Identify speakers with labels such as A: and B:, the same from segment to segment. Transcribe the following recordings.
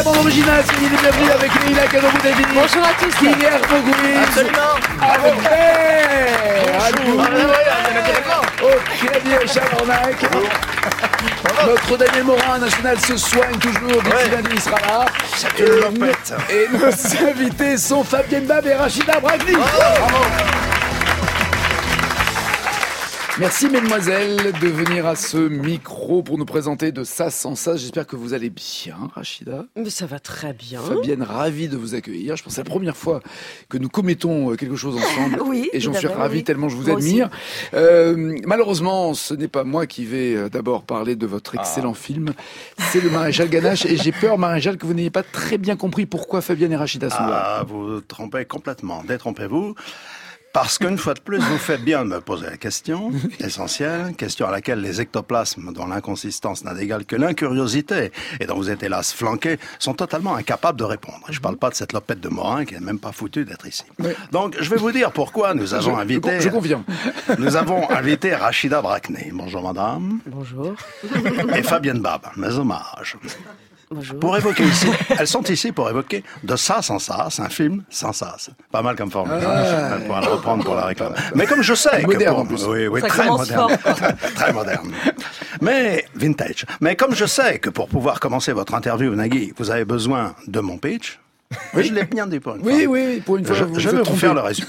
A: bande originale, Soyez les bienvenus avec Leïla Kadobou-David.
B: Bonjour à tous.
A: Guillermo Guiz.
C: Absolument.
A: Au clavier Chabornac. Notre Daniel Morin national se soigne toujours. Betty sera là. Et nos invités sont Fabienne Bab et Rachida Bragni. Merci mesdemoiselles de venir à ce micro pour nous présenter de Ça sans ça. J'espère que vous allez bien, Rachida.
B: Mais ça va très bien.
A: Fabienne, ravie de vous accueillir. Je pense que c'est la première fois que nous commettons quelque chose ensemble.
B: Oui,
A: et j'en suis ravi tellement je vous
B: moi
A: admire. Malheureusement, ce n'est pas moi qui vais d'abord parler de votre excellent film. C'est le Maréchal Ganache. Et j'ai peur, Maréchal, que vous n'ayez pas très bien compris pourquoi Fabienne et Rachida sont là.
C: Vous trompez complètement. Détrompez-vous. Parce qu'une fois de plus, vous faites bien de me poser la question essentielle, question à laquelle les ectoplasmes, dont l'inconsistance n'a d'égal que l'incuriosité, et dont vous êtes hélas flanqués, sont totalement incapables de répondre. Je parle pas de cette lopette de Morin qui n'est même pas foutue d'être ici. Oui. Donc, je vais vous dire pourquoi nous avons invité...
A: Je confirme.
C: Nous avons invité Rachida Bragni. Bonjour madame.
B: Bonjour.
C: Et Fabienne Bab. Mes hommages.
B: Bonjour.
C: Pour évoquer ici, elles sont ici pour évoquer De ça sans ça, c'est un film sans ça. Pas mal comme formule. On pourra le reprendre pour la réclame. Mais comme je sais
A: moderne
C: que
A: en plus.
C: Oui,
B: ça
C: très moderne.
B: fort.
C: Très moderne. Mais vintage. Mais comme je sais que pour pouvoir commencer votre interview, Nagui, vous avez besoin de mon pitch. Oui, je l'ai bien dit pour une fois.
A: Oui, pour une fois.
C: Je vais vous faire le résumé.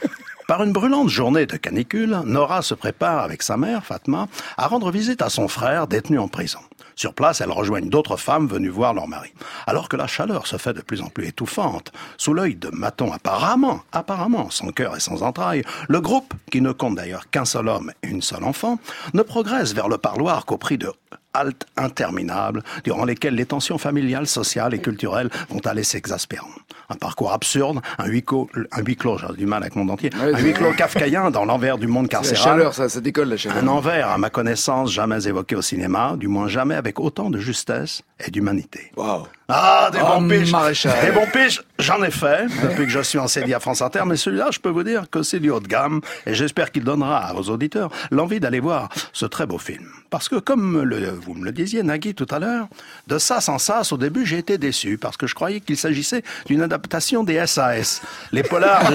C: Par une brûlante journée de canicule, Nora se prépare avec sa mère, Fatma, à rendre visite à son frère détenu en prison. Sur place, elles rejoignent d'autres femmes venues voir leur mari. Alors que la chaleur se fait de plus en plus étouffante, sous l'œil de Maton apparemment sans cœur et sans entrailles, le groupe, qui ne compte d'ailleurs qu'un seul homme et une seule enfant, ne progresse vers le parloir qu'au prix de haltes interminables, durant lesquelles les tensions familiales, sociales et culturelles vont aller s'exaspérant. Un parcours absurde, un huis clos, j'ai du mal avec mon dentier, un huis clos kafkaïen dans l'envers du monde carcéral.
A: La chaleur, ça décolle la chaleur.
C: Un envers, à ma connaissance, jamais évoqué au cinéma, du moins jamais avec autant de justesse et d'humanité.
A: Wow.
C: Ah, des bons piges.
A: Maréchal.
C: Des bons piges, j'en ai fait, depuis que je suis en CD à France Inter, mais celui-là, je peux vous dire que c'est du haut de gamme, et j'espère qu'il donnera aux auditeurs l'envie d'aller voir ce très beau film. Parce que, comme vous me le disiez, Nagui, tout à l'heure, De ça sans ça, au début, j'ai été déçu, parce que je croyais qu'il s'agissait d'une adaptation des SAS, les polars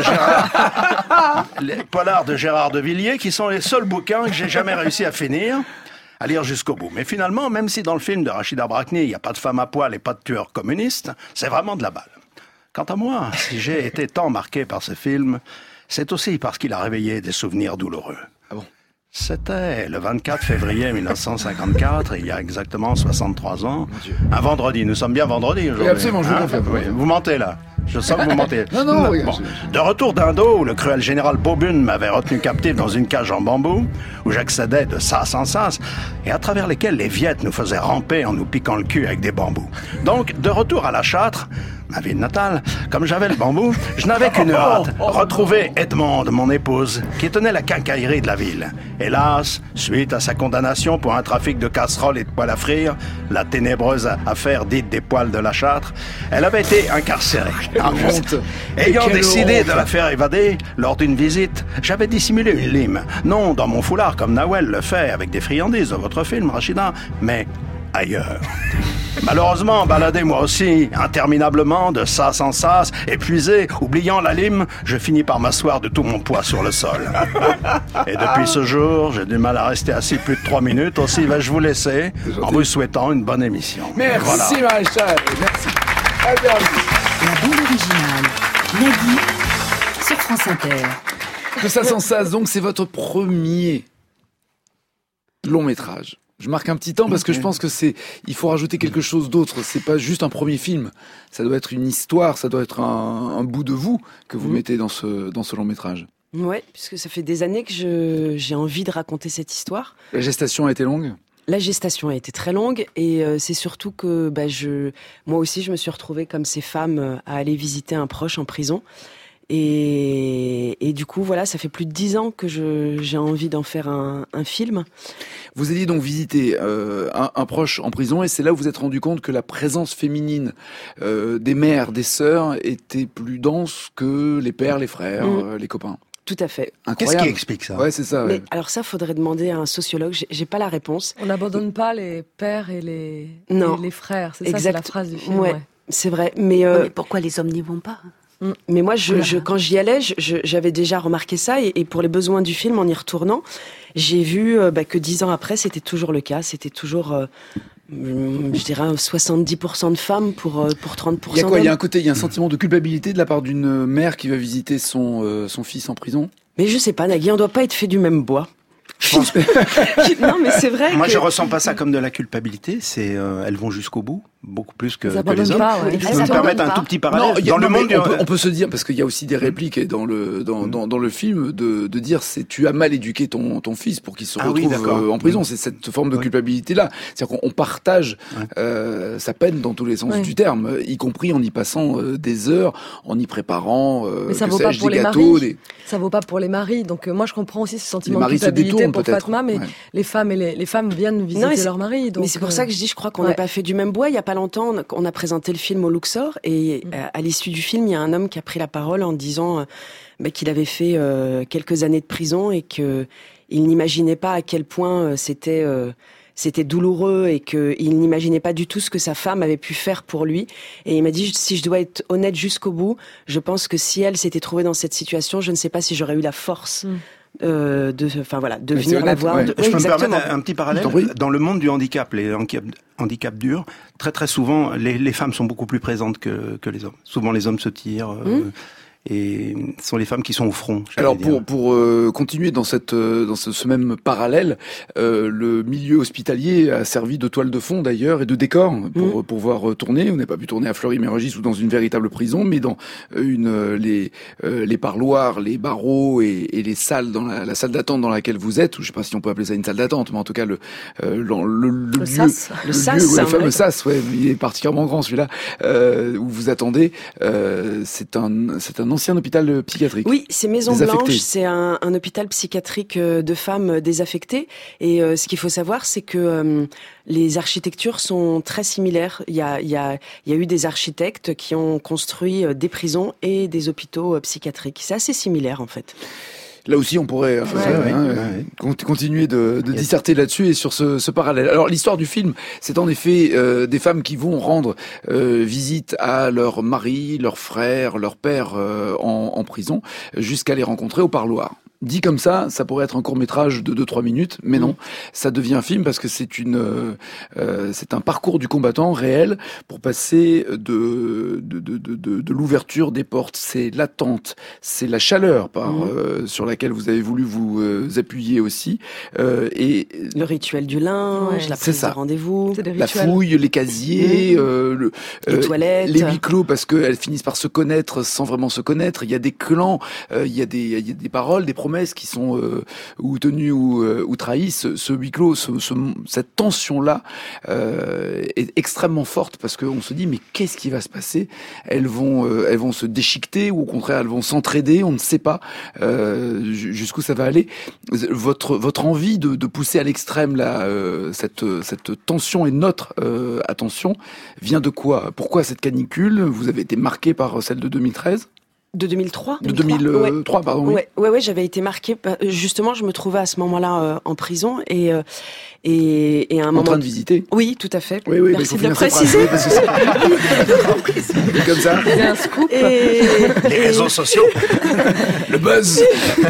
C: de Gérard de Villiers, qui sont les seuls bouquins que j'ai jamais réussi à finir, à lire jusqu'au bout. Mais finalement, même si dans le film de Rachida Bragni, il n'y a pas de femme à poil et pas de tueur communiste, c'est vraiment de la balle. Quant à moi, si j'ai été tant marqué par ce film, c'est aussi parce qu'il a réveillé des souvenirs douloureux.
A: Ah bon?
C: C'était le 24 février 1954, il y a exactement 63 ans. Un vendredi. Nous sommes bien vendredi aujourd'hui.
A: Oui, absolument, je vous confirme.
C: Oui, vous mentez là. Je sens que vous mentez.
A: Non, oui.
C: Bon. De retour d'Indo, où le cruel général Bobune m'avait retenu captif dans une cage en bambou, où j'accédais de sas en sas, et à travers lesquels les Viettes nous faisaient ramper en nous piquant le cul avec des bambous. Donc, de retour à la Châtre, ma ville natale, comme j'avais le bambou, je n'avais qu'une hâte, retrouver Edmonde, mon épouse, qui tenait la quincaillerie de la ville. Hélas, suite à sa condamnation pour un trafic de casseroles et de poêles à frire, la ténébreuse affaire dite des poêles de la Châtre, elle avait été incarcérée. Ayant décidé de la faire évader, lors d'une visite, j'avais dissimulé une lime. Non dans mon foulard comme Nawel le fait avec des friandises de votre film, Rachida, mais ailleurs. Malheureusement, baladé moi aussi, interminablement, de sas en sas, épuisé, oubliant la lime, je finis par m'asseoir de tout mon poids sur le sol. Et depuis ce jour, j'ai du mal à rester assis plus de 3 minutes, aussi vais-je vous laisser, en vous souhaitant une bonne émission.
A: Merci
C: voilà.
A: Maréchal, merci. À bientôt.
D: La bande originale, Nagui, sur France Inter.
A: De ça sans ça, donc c'est votre premier long métrage. Je marque un petit temps parce que je pense que il faut rajouter quelque chose d'autre. C'est pas juste un premier film. Ça doit être une histoire, ça doit être un bout de vous que vous mettez dans ce long métrage.
B: Ouais, puisque ça fait des années que j'ai envie de raconter cette histoire.
A: La gestation a été longue?
B: La gestation a été très longue et c'est surtout que moi aussi je me suis retrouvée comme ces femmes à aller visiter un proche en prison. Et du coup, voilà, ça fait plus de 10 ans que j'ai envie d'en faire un film.
A: Vous alliez donc visiter un proche en prison et c'est là où vous vous êtes rendu compte que la présence féminine des mères, des sœurs était plus dense que les pères, les frères, les copains.
B: Tout à fait.
C: Qu'est-ce qui explique ça?
A: Ouais, c'est ça.
B: Mais
A: ouais.
B: alors ça, faudrait demander à un sociologue. J'ai pas la réponse.
E: On n'abandonne pas les pères et les frères. C'est ça, c'est la phrase du film.
B: Ouais. C'est vrai,
E: mais pourquoi les hommes n'y vont pas?
B: Mais moi, quand j'y allais, j'avais déjà remarqué ça, et pour les besoins du film, en y retournant, j'ai vu que 10 ans après, c'était toujours le cas. C'était toujours, je dirais, 70% de femmes pour 30%
A: Il y a quoi?
B: d'hommes.
A: Il y a un sentiment de culpabilité de la part d'une mère qui va visiter son fils en prison?
B: Mais je sais pas, Nagui, on doit pas être fait du même bois. Non, mais c'est vrai.
C: Moi, je ressens pas ça comme de la culpabilité. Elles vont jusqu'au bout, beaucoup plus que les hommes. Je peux me permettre un tout petit parallèle.
A: On peut se dire, parce qu'il y a aussi des répliques dans le film, de dire tu as mal éduqué ton fils pour qu'il se retrouve en prison. C'est cette forme de culpabilité-là. C'est-à-dire qu'on partage sa peine dans tous les sens du terme, y compris en y passant des heures, en y préparant
F: mais ça vaut pas pour les
A: gâteaux.
F: Ça vaut pas pour les maris. Donc moi, je comprends aussi ce sentiment de culpabilité pour Fatma, mais les femmes viennent visiter leur mari. Donc
B: mais c'est pour ça que je crois qu'on n'est pas fait du même bois. Il y a pas longtemps, on a présenté le film au Luxor, et à l'issue du film, il y a un homme qui a pris la parole en disant qu'il avait fait quelques années de prison et que il n'imaginait pas à quel point c'était douloureux, et qu'il n'imaginait pas du tout ce que sa femme avait pu faire pour lui. Et il m'a dit, si je dois être honnête jusqu'au bout, je pense que si elle s'était trouvée dans cette situation, je ne sais pas si j'aurais eu la force de venir la voir.
C: Je peux me permettre un petit parallèle. Dans le monde du handicap, les handicap durs, très très souvent, les femmes sont beaucoup plus présentes que les hommes. Souvent, les hommes se tirent. Et ce sont les femmes qui sont au front.
A: Alors pour continuer dans ce même parallèle, le milieu hospitalier a servi de toile de fond d'ailleurs et de décor pour pouvoir tourner. On n'a pas pu tourner à Fleury-Mérogis ou dans une véritable prison, mais dans les parloirs, les barreaux et les salles, dans la salle d'attente dans laquelle vous êtes, ou je sais pas si on peut appeler ça une salle d'attente, mais en tout cas le fameux SAS, il est particulièrement grand celui-là, où vous attendez. C'est un ancien hôpital psychiatrique.
B: Oui, c'est Maison Blanche, c'est un hôpital psychiatrique de femmes désaffectées. Et ce qu'il faut savoir, c'est que les architectures sont très similaires. Il y a eu des architectes qui ont construit des prisons et des hôpitaux psychiatriques. C'est assez similaire en fait.
A: Là aussi, on pourrait continuer de disserter là-dessus et sur ce parallèle. Alors, l'histoire du film, c'est en effet des femmes qui vont rendre visite à leur mari, leur frère, leur père en prison, jusqu'à les rencontrer au parloir. Dit comme ça pourrait être un court-métrage de 2-3 minutes, mais non, ça devient un film parce que c'est un parcours du combattant réel pour passer de l'ouverture des portes. C'est l'attente, c'est la chaleur sur laquelle vous avez voulu vous appuyer aussi, et
B: le rituel du linge, la prise de rendez-vous,
A: la fouille, les casiers,
B: les toilettes,
A: les huis clos parce qu'elles finissent par se connaître sans vraiment se connaître. Il y a des clans, il y a des paroles, des promesses qui sont ou tenues ou trahies. Ce huis clos, cette tension-là est extrêmement forte parce qu'on se dit mais qu'est-ce qui va se passer? Elles vont se déchiqueter ou au contraire elles vont s'entraider, on ne sait pas jusqu'où ça va aller. Votre envie de pousser à l'extrême là cette tension et notre attention vient de quoi? Pourquoi cette canicule? Vous avez été marqué par celle de 2013?
B: De 2003.
A: De 2003, pardon. Oui.
B: Ouais, j'avais été marquée. Justement, je me trouvais à ce moment-là en prison et à un moment.
A: En train de visiter.
B: Oui, tout à fait.
A: Oui,
B: merci de le préciser.
A: Comme ça.
F: Il y a un scoop.
C: Les réseaux sociaux.
A: Le buzz.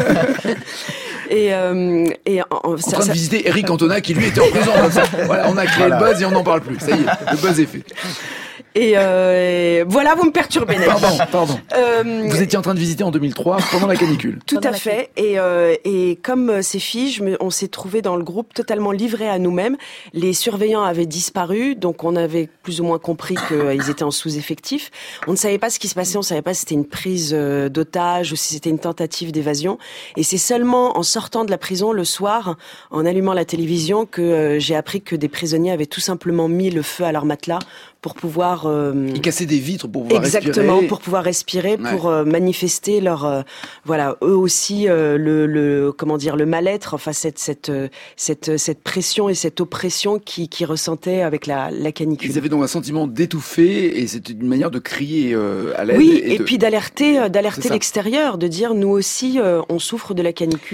B: En
A: train de visiter Eric Cantona qui lui était en prison. Voilà, on a créé le buzz et on n'en parle plus. Ça y est, le buzz est fait.
B: Et voilà, vous me perturbez.
A: Pardon. Vous étiez en train de visiter en 2003 pendant la canicule.
B: Tout à fait. Et comme ces filles, on s'est trouvés dans le groupe totalement livrés à nous-mêmes. Les surveillants avaient disparu, donc on avait plus ou moins compris qu'ils étaient en sous-effectif. On ne savait pas ce qui se passait, on savait pas si c'était une prise d'otage ou si c'était une tentative d'évasion. Et c'est seulement en sortant de la prison le soir, en allumant la télévision, que j'ai appris que des prisonniers avaient tout simplement mis le feu à leur matelas pour pouvoir
A: ils cassaient des vitres pour pouvoir
B: respirer. Pour pouvoir respirer, pour manifester leur eux aussi le mal-être, enfin cette pression et cette oppression qui ressentaient avec la canicule.
A: Ils avaient donc un sentiment d'étouffer et c'était une manière de crier à l'aide.
B: Oui, et puis d'alerter l'extérieur, de dire nous aussi on souffre de la canicule,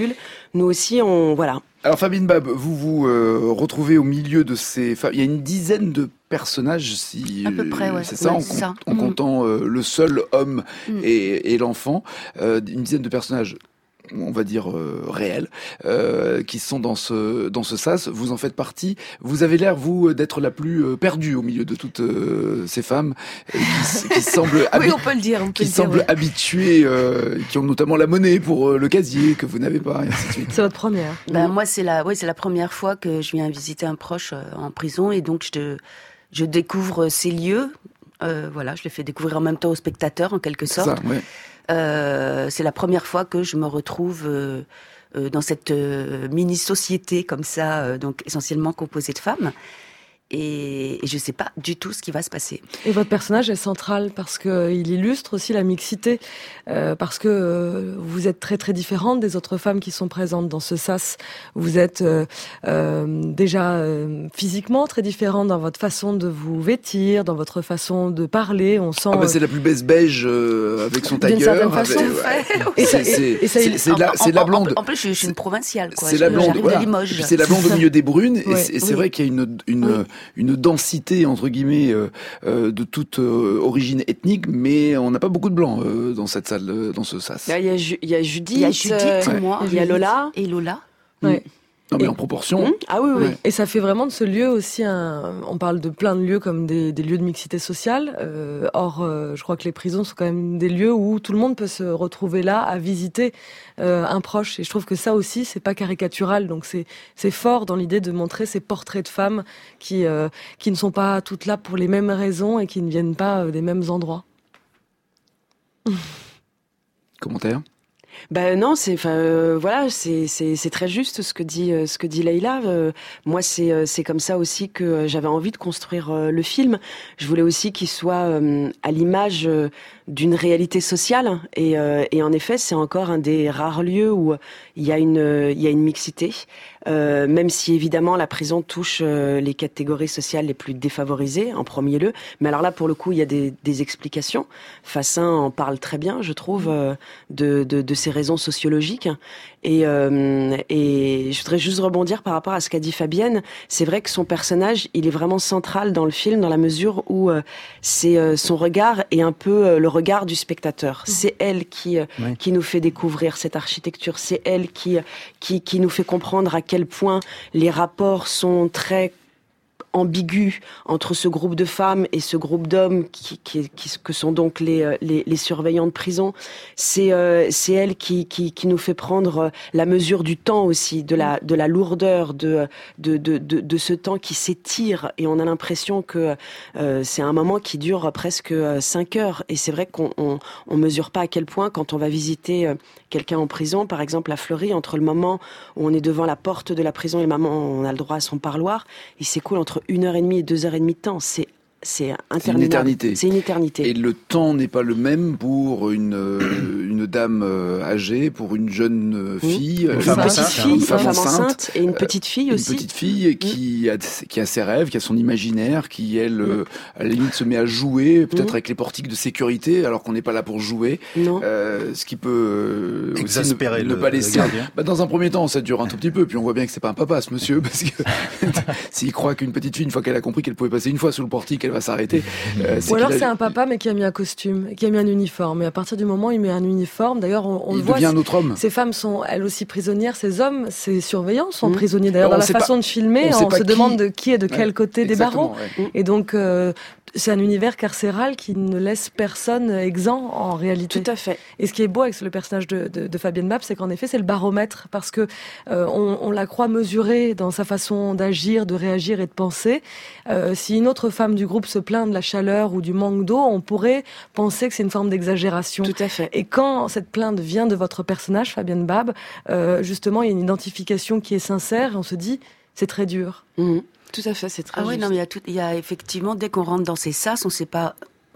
B: nous aussi, voilà.
A: Alors Fabienne Bab, vous vous retrouvez au milieu de ces femmes. Il y a une dizaine de personnages,
E: à peu près, ouais.
A: C'est ça, en comptant le seul homme et l'enfant. Une dizaine de personnages, on va dire réels, qui sont dans ce sas. Vous en faites partie. Vous avez l'air, vous, d'être la plus perdue au milieu de toutes ces femmes qui semblent
E: oui, on peut le dire,
A: habituées, qui ont notamment la monnaie pour le casier que vous n'avez pas, et ainsi de suite.
F: C'est votre première.
E: Moi, c'est la première fois que je viens visiter un proche en prison, et donc je découvre ces lieux. Voilà, je les fais découvrir en même temps aux spectateurs, en quelque sorte.
A: C'est ça, ouais.
E: C'est la première fois que je me retrouve dans cette mini-société comme ça, donc essentiellement composée de femmes. Et je sais pas du tout ce qui va se passer.
F: Et votre personnage est central parce que il illustre aussi la mixité, parce que vous êtes très très différente des autres femmes qui sont présentes dans ce sas. Vous êtes déjà physiquement très différente dans votre façon de vous vêtir, dans votre façon de parler. On sent.
A: C'est la plus beige avec son tailleur.
F: D'une certaine façon.
A: C'est la blonde.
E: En plus, je suis une provinciale, quoi.
A: C'est la blonde.
E: J'arrive de Limoges.
A: Et puis c'est la blonde au milieu des brunes. Et c'est vrai qu'il y a une densité entre guillemets de toute origine ethnique, mais on n'a pas beaucoup de blancs dans cette salle, dans ce sas.
B: Il y a Judith,
E: moi,
B: il y a Lola
E: et Lola.
F: Ouais.
A: Non, mais en proportion.
B: Ah oui.
A: Ouais.
F: Et ça fait vraiment de ce lieu aussi on parle de plein de lieux comme des lieux de mixité sociale. Or, je crois que les prisons sont quand même des lieux où tout le monde peut se retrouver là à visiter un proche. Et je trouve que ça aussi, c'est pas caricatural. Donc c'est fort dans l'idée de montrer ces portraits de femmes qui ne sont pas toutes là pour les mêmes raisons et qui ne viennent pas des mêmes endroits.
A: Commentaire?
B: Non, c'est très juste ce que dit Leïla. Moi, c'est comme ça aussi que j'avais envie de construire le film. Je voulais aussi qu'il soit à l'image d'une réalité sociale, et en effet, c'est encore un des rares lieux où il y a une mixité. Même si évidemment la prison touche les catégories sociales les plus défavorisées en premier lieu, mais alors là pour le coup il y a des explications. Fassin en parle très bien, je trouve, de ces raisons sociologiques. Et je voudrais juste rebondir par rapport à ce qu'a dit Fabienne. C'est vrai que son personnage, il est vraiment central dans le film dans la mesure où c'est son regard est un peu le regard du spectateur. C'est elle qui nous fait découvrir cette architecture. C'est elle qui nous fait comprendre à quel point les rapports sont très ambigu entre ce groupe de femmes et ce groupe d'hommes que sont donc les surveillants de prison. C'est elle qui nous fait prendre la mesure du temps aussi, de la lourdeur de ce temps qui s'étire, et on a l'impression que c'est un moment qui dure presque 5 heures, et c'est vrai qu'on mesure pas à quel point quand on va visiter quelqu'un en prison, par exemple à Fleury, entre le moment où on est devant la porte de la prison et le moment où on a le droit à son parloir, il s'écoule entre 1h30 et 2h30 de temps. C'est interminable. C'est une éternité.
A: Et le temps n'est pas le même pour une dame âgée, pour une jeune fille,
B: une femme enceinte et une petite fille aussi.
A: Une petite fille qui a ses rêves, qui a son imaginaire, qui elle, à la limite se met à jouer, peut-être avec les portiques de sécurité, alors qu'on n'est pas là pour jouer. Ce qui peut
C: exaspérer
A: ne pas laisser. Dans un premier temps, ça dure un tout petit peu, puis on voit bien que c'est pas un papa, ce monsieur, parce que s'il croit qu'une petite fille, une fois qu'elle a compris qu'elle pouvait passer une fois sous le portique, elle va s'arrêter.
F: Ou alors c'est un papa mais qui a mis un costume, qui a mis un uniforme. Et à partir du moment où il met un uniforme, d'ailleurs on le voit.
A: Il devient un autre homme.
F: Ces femmes sont elles aussi prisonnières, ces hommes, ces surveillants sont prisonniers. D'ailleurs dans la façon de filmer, on se demande de qui est de quel côté des barreaux. Ouais. Et donc c'est un univers carcéral qui ne laisse personne exempt en réalité.
B: Tout à fait.
F: Et ce qui est beau avec le personnage de Fabienne Bab, c'est qu'en effet c'est le baromètre, parce que on la croit mesurée dans sa façon d'agir, de réagir et de penser. Si une autre femme du groupe se plaint de la chaleur ou du manque d'eau, on pourrait penser que c'est une forme d'exagération.
B: Tout à fait.
F: Et quand cette plainte vient de votre personnage, Fabienne Bab, justement, il y a une identification qui est sincère et on se dit, c'est très dur.
B: Tout à fait, c'est très juste.
E: Oui, non, mais il y a effectivement, dès qu'on rentre dans ces sas, on sait pas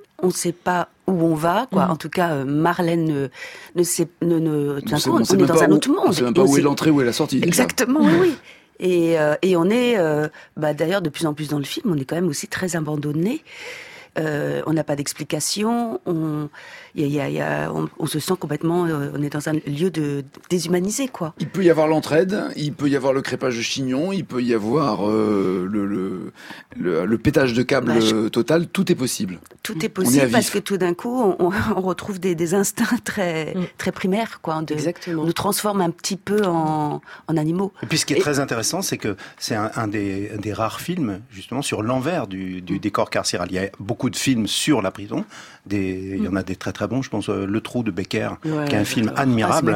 E: où on va, quoi. En tout cas, Marlène on est dans un autre monde.
A: On sait même pas où est l'entrée, où est la sortie.
E: Exactement, oui. Et on est, d'ailleurs, de plus en plus dans le film, on est quand même aussi très abandonnés. on n'a pas d'explication, on se sent complètement, on est dans un lieu déshumanisé, quoi.
A: Il peut y avoir l'entraide, il peut y avoir le crépage de chignon, il peut y avoir le pétage de câble total, tout est possible.
E: Tout est possible parce que tout d'un coup, on retrouve des instincts très primaires, quoi.
B: Exactement.
E: On nous transforme un petit peu en animaux.
C: Et puis ce qui est très intéressant, c'est que c'est un des rares films, justement, sur l'envers du décor carcéral. Il y a beaucoup de films sur la prison. Il y en a des très très bons. Je pense Le Trou de Becker, qui est un film admirable.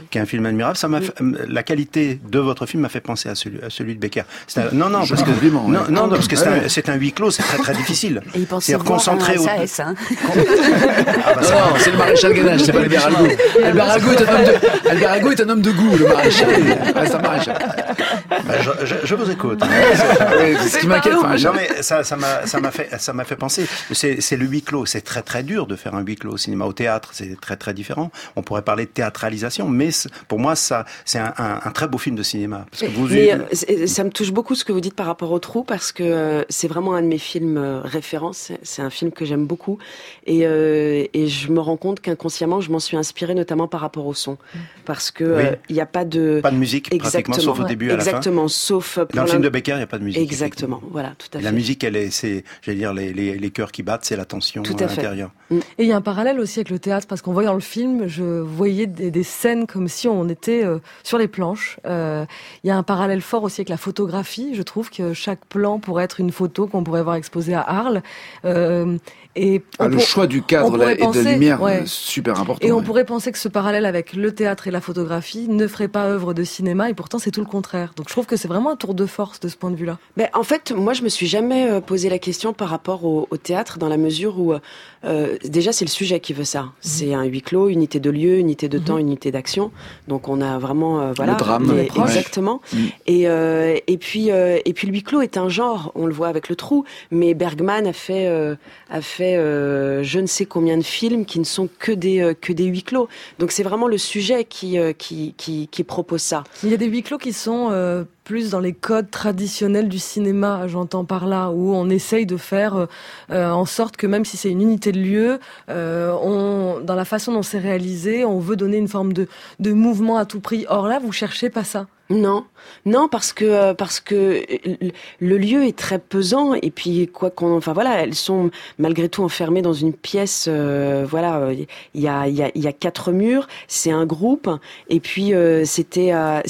C: La qualité de votre film m'a fait penser à celui de Becker. Parce que c'est un huis clos, c'est très très difficile.
E: Et il pensait voir un SAS, hein.
A: Non, c'est le maréchal Ganache, c'est pas Albert Argo. Albert Argo est un homme de goût, le maréchal. C'est un maréchal.
C: Je vous écoute.
A: C'est ce qui m'inquiète.
C: Non mais ça m'a fait penser. C'est le huis clos. C'est très très dur de faire un huis clos au cinéma. Au théâtre, c'est très très différent. On pourrait parler de théâtralisation, mais pour moi, ça c'est un très beau film de cinéma. Parce que
B: ça me touche beaucoup ce que vous dites par rapport au Trou, parce que c'est vraiment un de mes films références. C'est un film que j'aime beaucoup, et je me rends compte qu'inconsciemment, je m'en suis inspirée notamment par rapport au son, parce que il n'y a pas de
C: musique pratiquement, sauf au début à la fin.
B: Exactement, sauf
C: dans le film de Becker, il n'y a pas de musique.
B: Exactement, voilà, tout à fait.
C: La musique, c'est, j'allais dire, les cœurs qui battent, c'est la tension à l'intérieur.
F: Et il y a un parallèle aussi avec le théâtre, parce qu'en voyant le film, je voyais des scènes comme si on était sur les planches. Il y a un parallèle fort aussi avec la photographie. Je trouve que chaque plan pourrait être une photo qu'on pourrait voir exposée à Arles.
A: Le choix du cadre et de la lumière, super important.
F: Et on pourrait penser que ce parallèle avec le théâtre et la photographie ne ferait pas œuvre de cinéma, et pourtant c'est tout le contraire. Donc je trouve que c'est vraiment un tour de force de ce point de vue-là.
B: Mais en fait, moi je me suis jamais posé la question par rapport au théâtre, dans la mesure où déjà c'est le sujet qui veut ça. C'est un huis clos, unité de lieu, unité de temps, unité d'action. Donc on a vraiment
A: le drame,
B: exactement. Et puis le huis clos est un genre, on le voit avec Le Trou, mais Bergman a fait je ne sais combien de films qui ne sont que des huis clos. Donc c'est vraiment le sujet qui propose ça.
F: Il y a des huis clos qui sont plus dans les codes traditionnels du cinéma, j'entends par là, où on essaye de faire en sorte que même si c'est une unité de lieu, dans la façon dont c'est réalisé, on veut donner une forme de mouvement à tout prix. Or là, vous cherchez pas ça.
B: Non, parce que le lieu est très pesant, et puis elles sont malgré tout enfermées dans une pièce. Il y a 4 murs, c'est un groupe, et puis c'était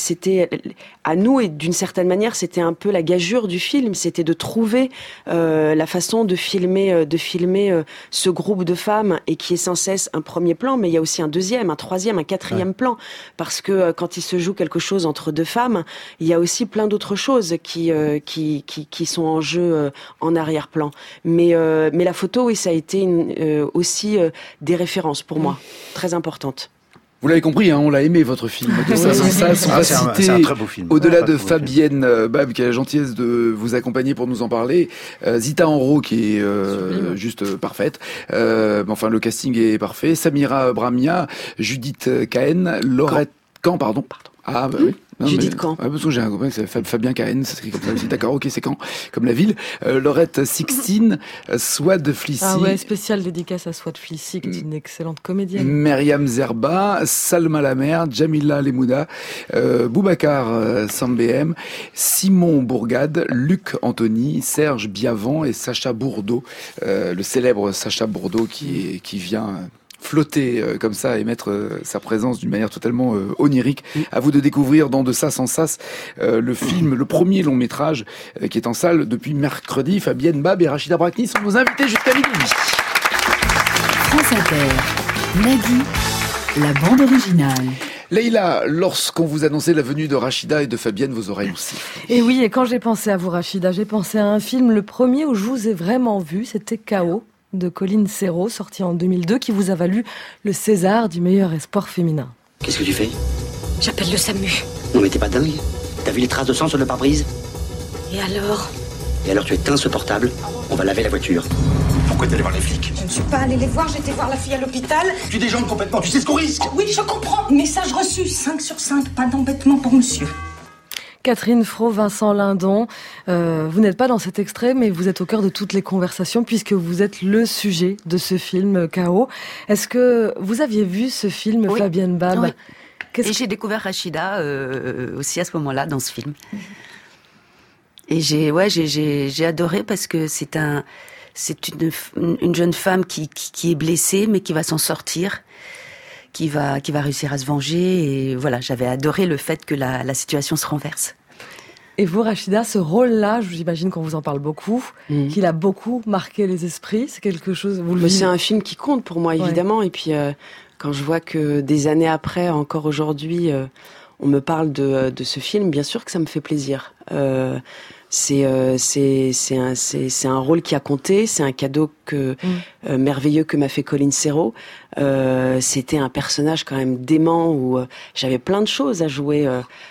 B: à nous, et d'une certaine manière c'était un peu la gageure du film, c'était de trouver la façon de filmer ce groupe de femmes, et qui est sans cesse un premier plan, mais il y a aussi un deuxième, un troisième, un quatrième plan, parce que quand il se joue quelque chose entre deux femmes, il y a aussi plein d'autres choses qui sont en jeu en arrière-plan. Mais la photo, oui, ça a été aussi des références pour moi, très importantes.
A: Vous l'avez compris, on l'a aimé votre film.
C: C'est un très beau film.
A: Au-delà de Fabienne Bab, qui a la gentillesse de vous accompagner pour nous en parler, Zita Enro, qui est juste parfaite. Le casting est parfait. Samira Bramia, Judith Cahen, Laurette Caen, pardon. Ah bah oui.
B: Judith Caen.
A: Parce que j'ai un copain, c'est Fabien Cahen, ça s'écrit comme ça aussi. D'accord, ok, c'est Caen, comme la ville. Laurette Sixtine, Swad Flissi.
F: Ah ouais, spéciale dédicace à Swad Flissi, qui est une excellente comédienne.
A: Myriam Zerba, Salma Lamer, Jamila Lemouda, Boubacar Sambem, Simon Bourgade, Luc Anthony, Serge Biavant et Sacha Bourdeau, le célèbre Sacha Bourdeau qui vient flotter comme ça et mettre sa présence d'une manière totalement onirique. À vous de découvrir dans De Sas en Sas le film, le premier long métrage qui est en salle depuis mercredi. Fabienne Bab et Rachida Brakni sont nos invités jusqu'à minuit.
D: France Inter, Nagui, la bande originale.
A: Leïla, lorsqu'on vous annonçait la venue de Rachida et de Fabienne, vos oreilles ont sifflé.
F: Et oui, et quand j'ai pensé à vous, Rachida, j'ai pensé à un film, le premier où je vous ai vraiment vu, c'était K.O. de Colline Serrault, sorti en 2002, qui vous a valu le César du meilleur espoir féminin.
G: Qu'est-ce que tu fais?
H: J'appelle le SAMU.
G: Non mais t'es pas dingue? T'as vu les traces de sang sur le pare-brise?
H: Et alors?
G: Et alors tu éteins ce portable, on va laver la voiture. Pourquoi t'es allé voir les flics?
H: Je ne suis pas allée les voir, j'étais voir la fille à l'hôpital.
G: Tu déjambes complètement, tu sais ce qu'on risque?
H: Oui, je comprends. Message reçu, 5 sur 5, pas d'embêtement pour monsieur.
F: Catherine Fro, Vincent Lindon, vous n'êtes pas dans cet extrait, mais vous êtes au cœur de toutes les conversations puisque vous êtes le sujet de ce film Chaos. Est-ce que vous aviez vu ce film, oui. Fabienne Bab?
E: Oui. Et j'ai découvert Rachida aussi à ce moment-là dans ce film. Et j'ai adoré parce que c'est une jeune femme qui est blessée mais qui va s'en sortir, qui va réussir à se venger, et voilà, j'avais adoré le fait que la situation se renverse.
F: Et vous, Rachida, ce rôle-là, j'imagine qu'on vous en parle beaucoup, qu'il a beaucoup marqué les esprits, c'est quelque chose...
B: C'est un film qui compte pour moi, évidemment, et puis quand je vois que des années après, encore aujourd'hui, on me parle de ce film, bien sûr que ça me fait plaisir. C'est un rôle qui a compté, c'est un cadeau merveilleux que m'a fait Colin Serrault. C'était un personnage quand même dément où j'avais plein de choses à jouer,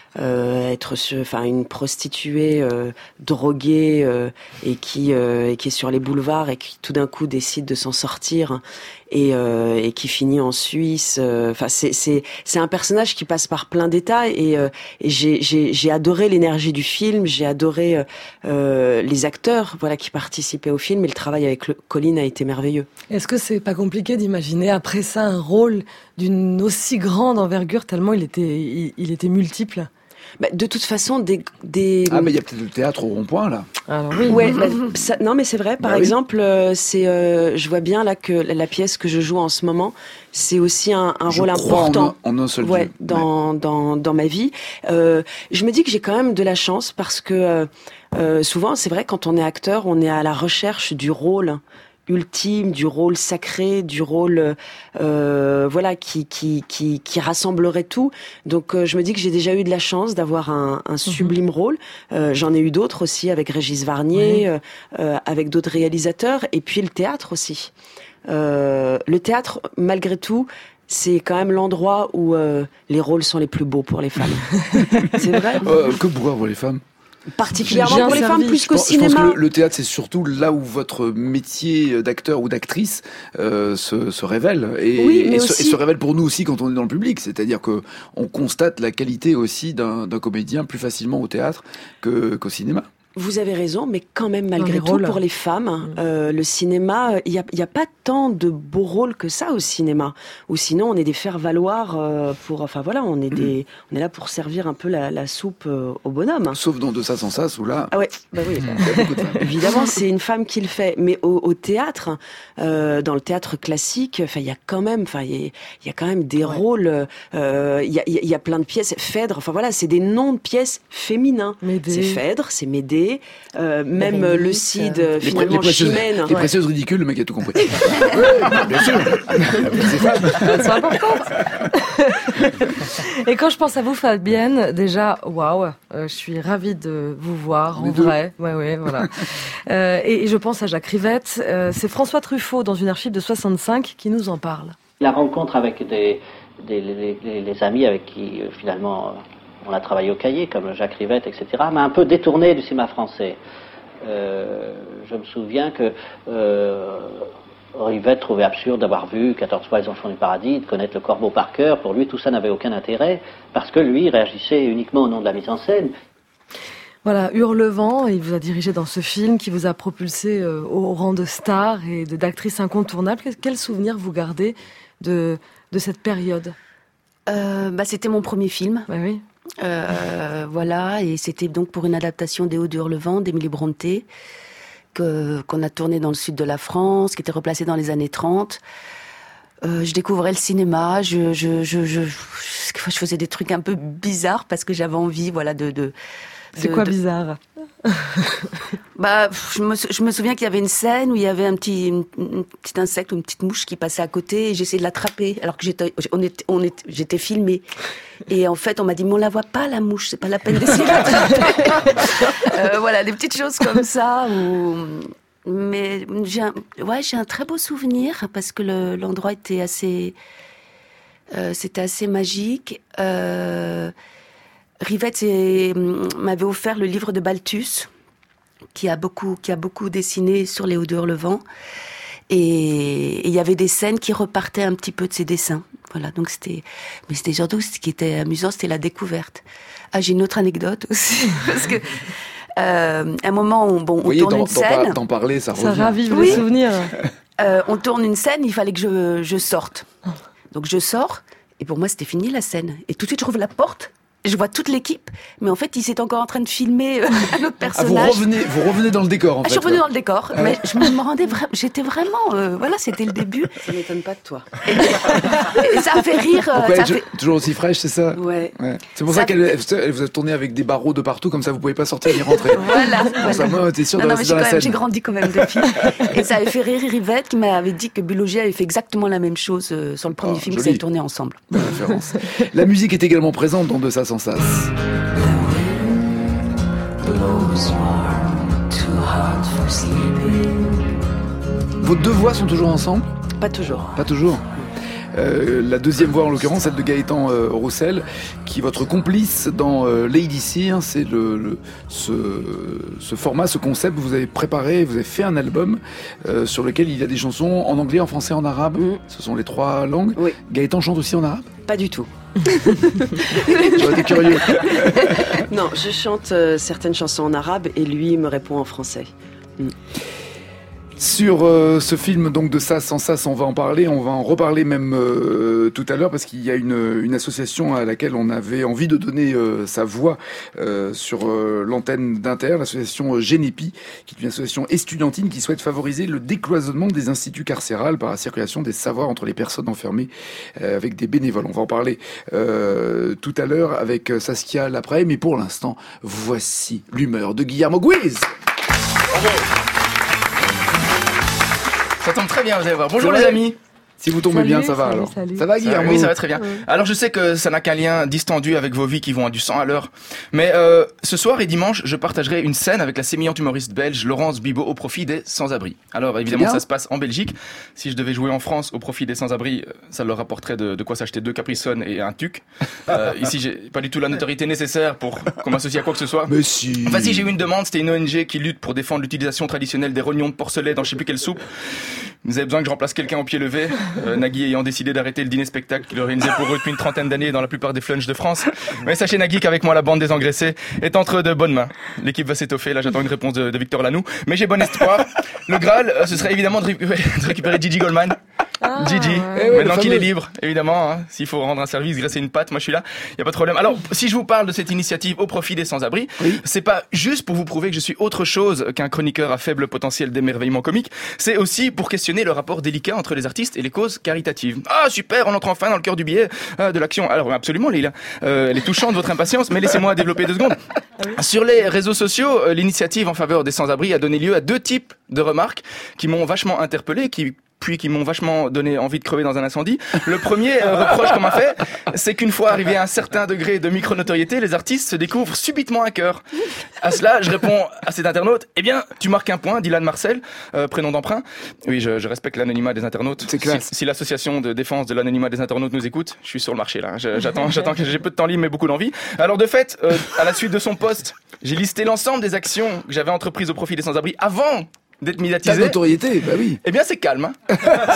B: une prostituée droguée et qui est sur les boulevards et qui tout d'un coup décide de s'en sortir et qui finit en Suisse. C'est un personnage qui passe par plein d'états et j'ai adoré l'énergie du film, j'ai adoré les acteurs qui participaient au film, et le travail avec Colin a été merveilleux.
F: Est-ce que c'est pas compliqué d'imaginer après ça un rôle d'une aussi grande envergure, tellement il était multiple?
B: De toute façon,
A: il y a peut-être le théâtre au rond-point, là.
F: Alors oui.
B: Ouais, non, mais c'est vrai. Par exemple, je vois bien là que la pièce que je joue en ce moment, c'est aussi un rôle important.
A: En un seul
B: lieu. Dans ma vie. Je me dis que j'ai quand même de la chance parce que souvent, c'est vrai, quand on est acteur, on est à la recherche du rôle ultime, du rôle sacré, du rôle qui rassemblerait tout. Donc je me dis que j'ai déjà eu de la chance d'avoir un sublime rôle. J'en ai eu d'autres aussi avec Régis Varnier, avec d'autres réalisateurs, et puis le théâtre aussi. Le théâtre, malgré tout, c'est quand même l'endroit où les rôles sont les plus beaux pour les femmes. C'est vrai.
A: Que pour les femmes?
B: Particulièrement pour les femmes, plus qu'au cinéma.
A: Je pense que le théâtre, c'est surtout là où votre métier d'acteur ou d'actrice se révèle. Et se révèle pour nous aussi quand on est dans le public. C'est-à-dire que on constate la qualité aussi d'un comédien plus facilement au théâtre qu'au cinéma.
B: Vous avez raison, mais quand même, malgré tout, pour les femmes, le cinéma, il y a pas tant de beaux rôles que ça au cinéma. Ou sinon, on est des faire-valoir on est là pour servir un peu la soupe au bonhomme.
A: Sauf dans De ça sans ça, où là.
B: Ah ouais, oui. Évidemment, c'est une femme qui le fait. Mais au théâtre, dans le théâtre classique, il y a quand même des rôles, il y a plein de pièces. Phèdre, c'est des noms de pièces féminins. C'est Phèdre, c'est Médée. Même le Cid, finalement, Chimène.
A: Les précieuses ridicules, le mec a tout compris. Oui, bien sûr.
F: C'est important. Et quand je pense à vous, Fabienne, déjà, waouh, je suis ravie de vous voir en vrai. Ouais, voilà. Et je pense à Jacques Rivette. C'est François Truffaut, dans une archive de 65, qui nous en parle.
I: La rencontre avec les amis avec qui, finalement... on a travaillé au Cahier, comme Jacques Rivette, etc., m'a un peu détourné du cinéma français. Je me souviens que Rivette trouvait absurde d'avoir vu 14 fois Les Enfants du Paradis, de connaître Le Corbeau par cœur. Pour lui, tout ça n'avait aucun intérêt, parce que lui réagissait uniquement au nom de la mise en scène.
F: Voilà, Hurlevent, il vous a dirigé dans ce film qui vous a propulsé au rang de star et d'actrice incontournable. Quel souvenir vous gardez de cette période?
E: C'était mon premier film.
F: Oui.
E: Et c'était donc pour une adaptation des Hauts du Hurlevent d'Émilie Brontë qu'on a tourné dans le sud de la France, qui était replacée dans les années 30. Je découvrais le cinéma, je faisais des trucs un peu bizarres parce que j'avais envie,
F: C'est quoi bizarre?
E: Je me souviens qu'il y avait une scène où il y avait un petit insecte ou une petite mouche qui passait à côté et j'essayais de l'attraper alors que j'étais filmée. Et en fait, on m'a dit, mais on la voit pas, la mouche, c'est pas la peine d'essayer de l'attraper. Des petites choses comme ça. Mais j'ai un très beau souvenir parce que l'endroit était c'était assez magique. Rivette m'avait offert le livre de Balthus, qui a beaucoup dessiné sur les Hauts de Hurlevent. Et il y avait des scènes qui repartaient un petit peu de ses dessins. Voilà, donc c'était surtout ce qui était amusant, c'était la découverte. Ah, j'ai une autre anecdote aussi, parce que un moment où on tourne une scène.
A: D'en parler, ça revient.
F: Ça ravive les souvenirs.
E: On tourne une scène, il fallait que je sorte. Donc je sors, et pour moi c'était fini la scène. Et tout de suite je trouve la porte. Je vois toute l'équipe, mais en fait, ils étaient encore en train de filmer un autre personnage.
A: Vous revenez dans le décor, en fait.
E: Je suis revenue dans le décor, mais je me rendais vraiment, j'étais vraiment, voilà, c'était le début.
B: Ça m'étonne pas de toi.
E: Et ça a fait rire.
A: Toujours aussi fraîche, c'est ça?
B: Ouais.
A: C'est pour ça qu'elle vous a tourné avec des barreaux de partout, comme ça vous pouvez pas sortir ni rentrer.
E: Voilà.
A: Ça, moi, t'es sûr de rester dans la scène.
E: J'ai grandi quand même depuis. Et ça avait fait rire Yvette, qui m'avait dit que Bulogier avait fait exactement la même chose sur le premier film qu'ils avaient tourné ensemble.
A: Bonne référence. La musique est également présente dans De ça sans sas. Vos deux voix sont toujours ensemble?
B: Pas toujours.
A: Pas toujours. La deuxième voix, en l'occurrence, celle de Gaëtan Roussel, qui est votre complice dans Lady Cyr. C'est ce format, ce concept que vous avez préparé, vous avez fait un album sur lequel il y a des chansons en anglais, en français, en arabe. Ce sont les trois langues.
B: Oui.
A: Gaëtan chante aussi en arabe?
B: Pas du tout.
A: J'aurais été curieux.
B: Non, je chante certaines chansons en arabe et lui me répond en français.
A: Sur ce film donc De ça sans sas, on va en parler, on va en reparler même tout à l'heure, parce qu'il y a une association à laquelle on avait envie de donner sa voix sur l'antenne d'Inter, l'association Génépi, qui est une association estudiantine qui souhaite favoriser le décloisonnement des instituts carcérales par la circulation des savoirs entre les personnes enfermées avec des bénévoles. On va en parler tout à l'heure avec Saskia Laprey, mais pour l'instant, voici l'humeur de Guillermo Guiz.
J: Bravo. Ça tombe très bien, vous allez voir. Bonjour les amis.
A: Si vous tombez bien, ça va alors.
F: Salut.
A: Ça va, Guillermo?
J: Oui, ça va très bien. Alors je sais que ça n'a qu'un lien distendu avec vos vies qui vont à du 100 à l'heure. Mais ce soir et dimanche, je partagerai une scène avec la sémillante humoriste belge Laurence Bibot au profit des sans-abri. Alors évidemment, ça se passe en Belgique. Si je devais jouer en France au profit des sans-abri, ça leur rapporterait de quoi s'acheter 2 Capri-Sun et un tuc. Ici, j'ai pas du tout la notoriété nécessaire pour qu'on m'associe à quoi que ce soit.
A: Mais si.
J: Enfin, si j'ai eu une demande, c'était une ONG qui lutte pour défendre l'utilisation traditionnelle des rognons de porcelet dans je sais plus quelle soupe. Vous avez besoin que je remplace quelqu'un au pied levé, Nagui ayant décidé d'arrêter le dîner-spectacle qu'il organisait pour eux depuis une trentaine d'années dans la plupart des flunchs de France. Mais sachez Nagui qu'avec moi la bande des engraissés est entre de bonnes mains. L'équipe va s'étoffer, là j'attends une réponse de Victor Lanoux. Mais j'ai bon espoir. Le Graal, ce serait évidemment de récupérer Gigi Goldman. Gigi, maintenant qu'il est libre, évidemment, hein, s'il faut rendre un service, graisser une patte, moi je suis là, y a pas de problème. Alors, si je vous parle de cette initiative au profit des sans-abri, c'est pas juste pour vous prouver que je suis autre chose qu'un chroniqueur à faible potentiel d'émerveillement comique, c'est aussi pour questionner le rapport délicat entre les artistes et les causes caritatives. Ah super, on entre enfin dans le cœur du billet de l'action. Alors absolument Lila, elle est touchante votre impatience, mais laissez-moi développer 2 secondes. Sur les réseaux sociaux, l'initiative en faveur des sans-abri a donné lieu à 2 types de remarques qui m'ont vachement interpellé, qui m'ont vachement donné envie de crever dans un incendie. Le premier reproche qu'on m'a fait, c'est qu'une fois arrivé à un certain degré de micro-notoriété, les artistes se découvrent subitement un cœur. À cela, je réponds à cet internaute, eh bien, tu marques un point, Dylan Marcel, prénom d'emprunt. Oui, je respecte l'anonymat des internautes.
A: C'est classe.
J: Si l'association de défense de l'anonymat des internautes nous écoute, je suis sur le marché là. J'attends que j'ai peu de temps libre mais beaucoup d'envie. Alors de fait, à la suite de son post, j'ai listé l'ensemble des actions que j'avais entreprises au profit des sans-abri avant d'être médiatisé.
A: Ta notoriété, bah oui.
J: Eh bien, c'est calme, hein.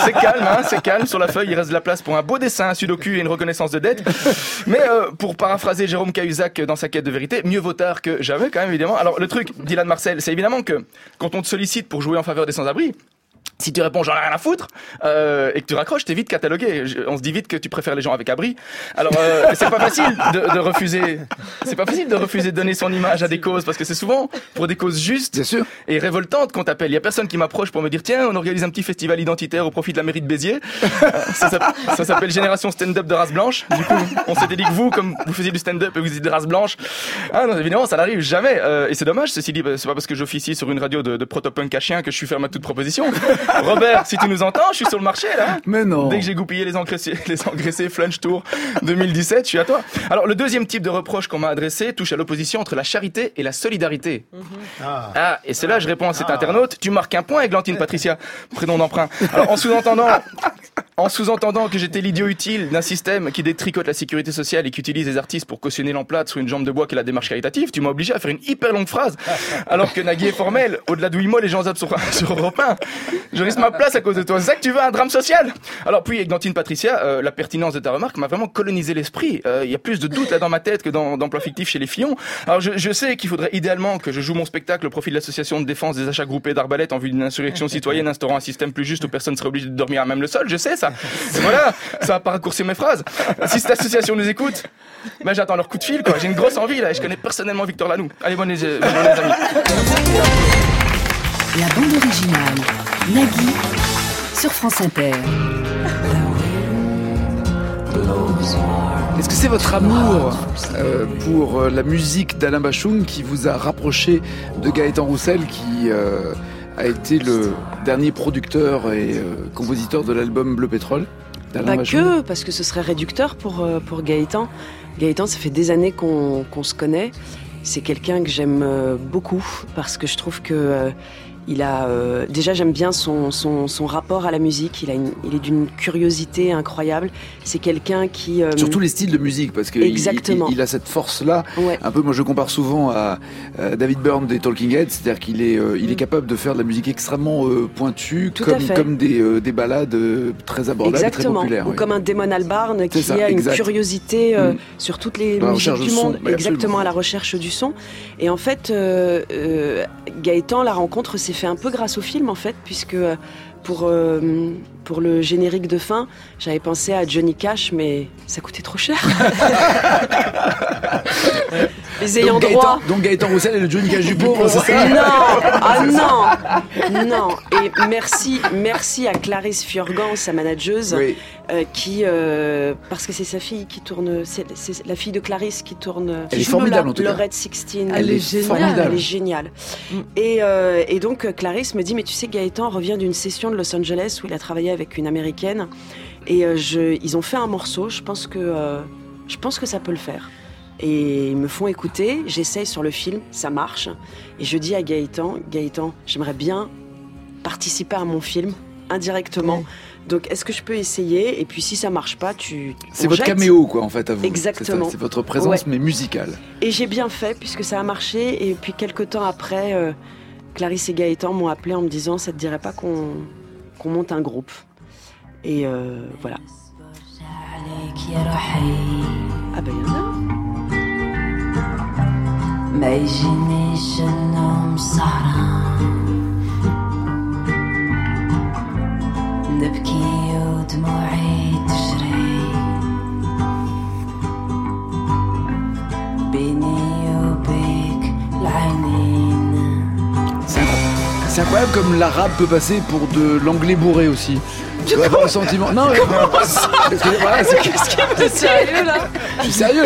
J: C'est calme. Sur la feuille, il reste de la place pour un beau dessin, un sudoku et une reconnaissance de dette. Mais, pour paraphraser Jérôme Cahuzac dans sa quête de vérité, mieux vaut tard que jamais, quand même, évidemment. Alors, le truc, Dylan Marcel, c'est évidemment que quand on te sollicite pour jouer en faveur des sans-abri, si tu réponds j'en ai rien à foutre et que tu raccroches, t'es vite catalogué. On se dit vite que tu préfères les gens avec abri. Alors c'est pas facile de refuser. C'est pas facile de refuser de donner son image à des causes parce que c'est souvent pour des causes justes
A: Bien sûr.
J: et révoltantes qu'on t'appelle. Il y a personne qui m'approche pour me dire tiens on organise un petit festival identitaire au profit de la mairie de Béziers. Ça s'appelle Génération Stand-up de race blanche. Du coup on s'était dit que vous comme vous faisiez du stand-up et vous étiez de race blanche. Ah non évidemment ça n'arrive jamais et c'est dommage. Ceci dit c'est pas parce que j'officie sur une radio de proto-punk à chien que je suis ferme à toute proposition. Robert, si tu nous entends, je suis sur le marché là.
A: Mais non.
J: Dès que j'ai goupillé les engraissés Flunch Tour 2017, je suis à toi. Alors le deuxième type de reproche qu'on m'a adressé touche à l'opposition entre la charité et la solidarité. Et c'est là je réponds à cet internaute. Tu marques un point, Églantine Patricia, prénom d'emprunt. Alors en sous-entendant En sous-entendant que j'étais l'idiot utile d'un système qui détricote la sécurité sociale et qui utilise les artistes pour cautionner l'emplâtre sur une jambe de bois qu'est la démarche caritative, tu m'as obligé à faire une hyper longue phrase. Alors que Nagui est formel, au-delà d'Ouimo, les gens zappent sur Europe 1. Je risque ma place à cause de toi. C'est ça que tu veux, un drame social? Alors puis, Eglantine Patricia, la pertinence de ta remarque m'a vraiment colonisé l'esprit. Il y a plus de doutes là dans ma tête que d'emplois fictifs chez les Fillons. Alors je sais qu'il faudrait idéalement que je joue mon spectacle au profit de l'association de défense des achats groupés d'arbalètes en vue d'une insurrection citoyenne instaurant un système plus juste où personne serait obligé de dormir à même le sol. Je sais ça. Et voilà, ça va pas raccourcir mes phrases. Si cette association nous écoute, ben j'attends leur coup de fil, quoi. J'ai une grosse envie là. Je connais personnellement Victor Lanoux. Allez, bonne les amis.
D: La bande originale Nagui sur France Inter.
A: Est-ce que c'est votre amour pour la musique d'Alain Bachung qui vous a rapproché de Gaëtan Roussel, qui a été le dernier producteur et compositeur de l'album Bleu Pétrole d'Alain Bachung?
B: Parce que ce serait réducteur pour Gaëtan. Gaëtan, ça fait des années qu'on se connaît. C'est quelqu'un que j'aime beaucoup parce que je trouve que il a déjà, j'aime bien son rapport à la musique. Il est d'une curiosité incroyable. C'est quelqu'un qui
A: sur tous les styles de musique, parce que il a cette force-là. Ouais. Un peu, moi je compare souvent à David Byrne des Talking Heads, c'est-à-dire qu'il est il est capable de faire de la musique extrêmement pointue, comme des ballades très abordables, et très populaires.
B: Ou comme un Damon Albarn qui a une curiosité sur toutes les musiques du monde, exactement, à la recherche du son. Et en fait, Gaëtan, la rencontre s'est fait un peu grâce au film, en fait, puisque pour le générique de fin, j'avais pensé à Johnny Cash, mais ça coûtait trop cher. Les ayants droit.
A: Donc Gaëtan Roussel est le Johnny Cash du pauvre, c'est ça?
B: Non. Et merci à Clarisse Fiorgan, sa manageuse, qui parce que c'est sa fille qui tourne, c'est la fille de Clarisse qui tourne.
A: Elle est formidable en tout cas.
B: Lorette 16.
A: Elle est géniale.
B: Et donc Clarisse me dit, mais tu sais, Gaëtan revient d'une session de Los Angeles où il a travaillé avec une américaine et ils ont fait un morceau. Je pense que ça peut le faire. Et ils me font écouter, j'essaye sur le film, ça marche. Et je dis à Gaëtan, j'aimerais bien participer à mon film indirectement. Donc, est-ce que je peux essayer? Et puis, si ça marche pas,
A: c'est votre caméo, quoi, en fait, à vous.
B: Exactement.
A: C'est votre présence, mais musicale.
B: Et j'ai bien fait, puisque ça a marché. Et puis, quelques temps après, Clarisse et Gaëtan m'ont appelé en me disant, ça te dirait pas qu'on monte un groupe? Et voilà. Ah ben, il y en a. ما يجينيش النوم سهران نبكي ودموعي تجري بيني وبيك العينين. C'est incroyable comme l'arabe peut passer pour de l'anglais bourré aussi. Tu dois avoir le sentiment. Non, qu'est-ce qui est sérieux là? Je suis sérieux.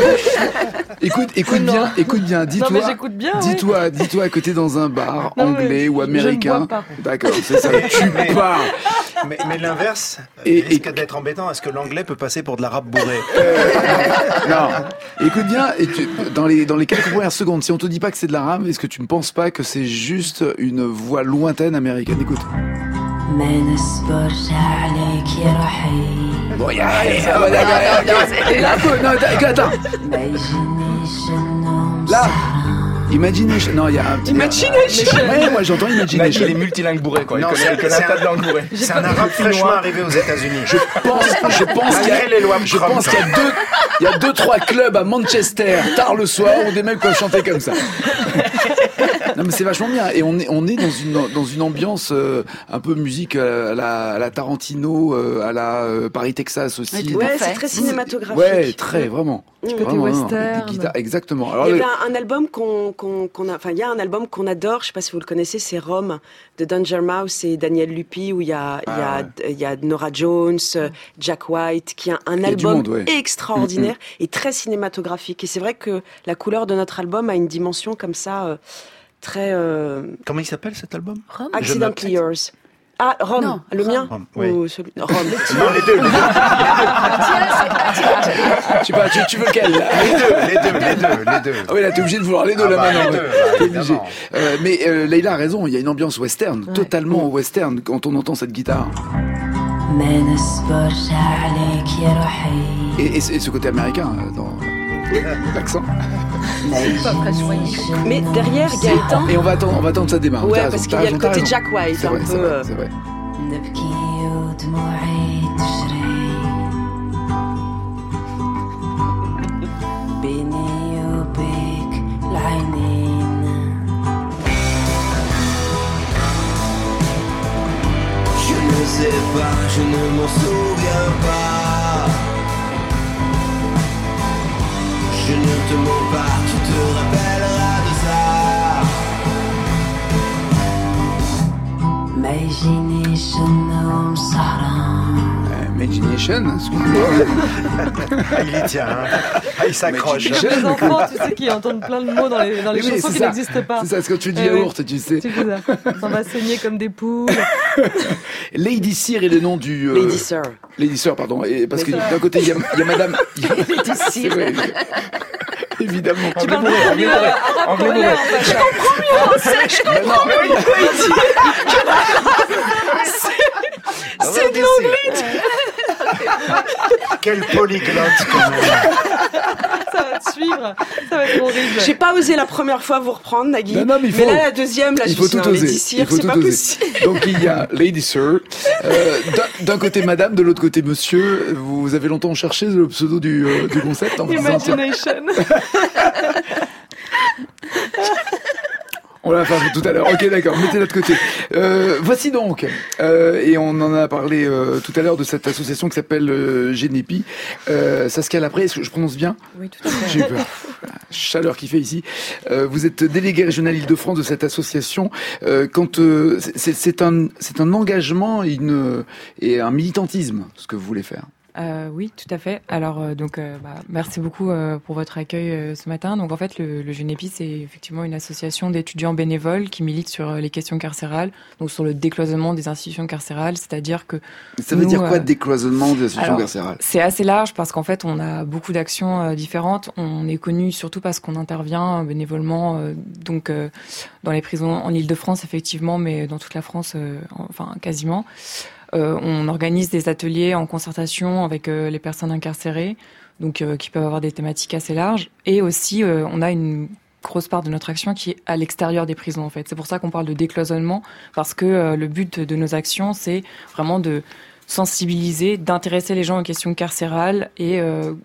B: Écoute bien. Dis-toi que t'es dans un bar anglais ou américain. Je ne bois pas. D'accord, c'est ça. Tu parles.
K: Mais l'inverse risque d'être embêtant. Est-ce que l'anglais peut passer pour de l'arabe bourré?
A: Non. Écoute bien. Dans les quelques premières secondes, si on te dit pas que c'est de l'arabe, est-ce que tu ne penses pas que c'est juste une voix lointaine américaine? Écoute. Bon, attends. Là, Imagination. Non, il y a un petit.
B: Imagination.
A: Ouais, moi j'entends Imagination.
J: Il est multilingue bourré, quoi. Il connaît un tas de langues bourrées.
K: C'est un arabe fraîchement arrivé aux États-Unis.
A: Je pense qu'il y a 2-3 clubs à Manchester tard le soir où des mecs peuvent chanter comme ça. Non, mais c'est vachement bien. Et on est dans une ambiance un peu musique à la Tarantino, à la Paris Texas aussi.
B: Ouais, c'est très cinématographique.
A: Ouais, très vraiment.
F: Côté western.
A: Exactement. Alors,
B: il y avait un album il y a un album qu'on adore, je sais pas si vous le connaissez, c'est Rome de Danger Mouse et Daniel Lupi, où il y a Nora Jones, Jack White, qui a un album extraordinaire et très cinématographique. Et c'est vrai que la couleur de notre album a une dimension comme ça, très...
K: Comment il s'appelle cet album?
B: Accidentally Yours. Ah, Rome, non, le mien
K: Rome, oui.
B: Ou celui... Rome.
K: Non, les deux.
A: Tu veux lequel là?
K: Les deux.
A: Ah oui, là, t'es obligé de vouloir les deux, là, maintenant. T'es obligé. Mais Leïla a raison, il y a une ambiance western, totalement western, quand on entend cette guitare. Et ce côté américain dans l'accent.
B: Mais derrière Gaëtan.
A: Et on va attendre ça démarre.
B: Ouais, parce qu'il y a le côté Jack White
A: c'est
B: un
A: vrai,
B: peu.
A: C'est vrai.
L: Je sais pas, je ne m'en souviens pas. Je ne te mens pas, tu te rappelleras de ça.
A: Imagination,
K: il y tient, hein. Il s'accroche.
F: Comme les enfants, tu sais, qui entendent plein de mots dans les chansons qui n'existent pas.
A: C'est ça, c'est quand tu dis yaourt, tu sais.
F: Tu fais ça. On va saigner comme des poules.
A: Lady Sir est le nom du...
B: Lady Sir.
A: Lady Sir, pardon. Et parce que d'un côté, il y a madame...
E: Lady Sir.
A: Évidemment.
F: Tu parles anglais bourré.
B: Je comprends mieux. Je comprends mieux. C'est de l'anglais.
K: Quel polyglotte quand même.
F: Ça va te suivre, ça va être horrible.
B: J'ai pas osé la première fois vous reprendre, Nagui.
A: Non, mais
B: là, la deuxième, là,
A: il faut tout oser.
B: Lady Sir, c'est pas possible.
A: Donc il y a Lady Sir. D'un côté madame, de l'autre côté monsieur. Vous avez longtemps cherché le pseudo du concept en
F: Imagination.
A: On l'a fait tout à l'heure. Ok, d'accord. Mettez de côté. Voici donc, et on en a parlé tout à l'heure de cette association qui s'appelle Génépi. Saskia Lapré, est-ce que je prononce bien ?
M: Oui, tout à fait.
A: J'ai peur. Chaleur qui fait ici. Vous êtes délégué régional Île-de-France de cette association. C'est un engagement et un militantisme, ce que vous voulez faire.
M: Oui, tout à fait. Alors, merci beaucoup pour votre accueil ce matin. Donc, en fait, le Génépi, c'est effectivement une association d'étudiants bénévoles qui milite sur les questions carcérales, donc sur le décloisonnement des institutions carcérales, c'est-à-dire que...
A: Ça veut dire quoi, décloisonnement des institutions carcérales ?
M: C'est assez large parce qu'en fait, on a beaucoup d'actions différentes. On est connu surtout parce qu'on intervient bénévolement, dans les prisons en Île-de-France, effectivement, mais dans toute la France, quasiment. On organise des ateliers en concertation avec les personnes incarcérées, donc qui peuvent avoir des thématiques assez larges. Et aussi, on a une grosse part de notre action qui est à l'extérieur des prisons, en fait. C'est pour ça qu'on parle de décloisonnement, parce que le but de nos actions, c'est vraiment de sensibiliser, d'intéresser les gens aux questions carcérales et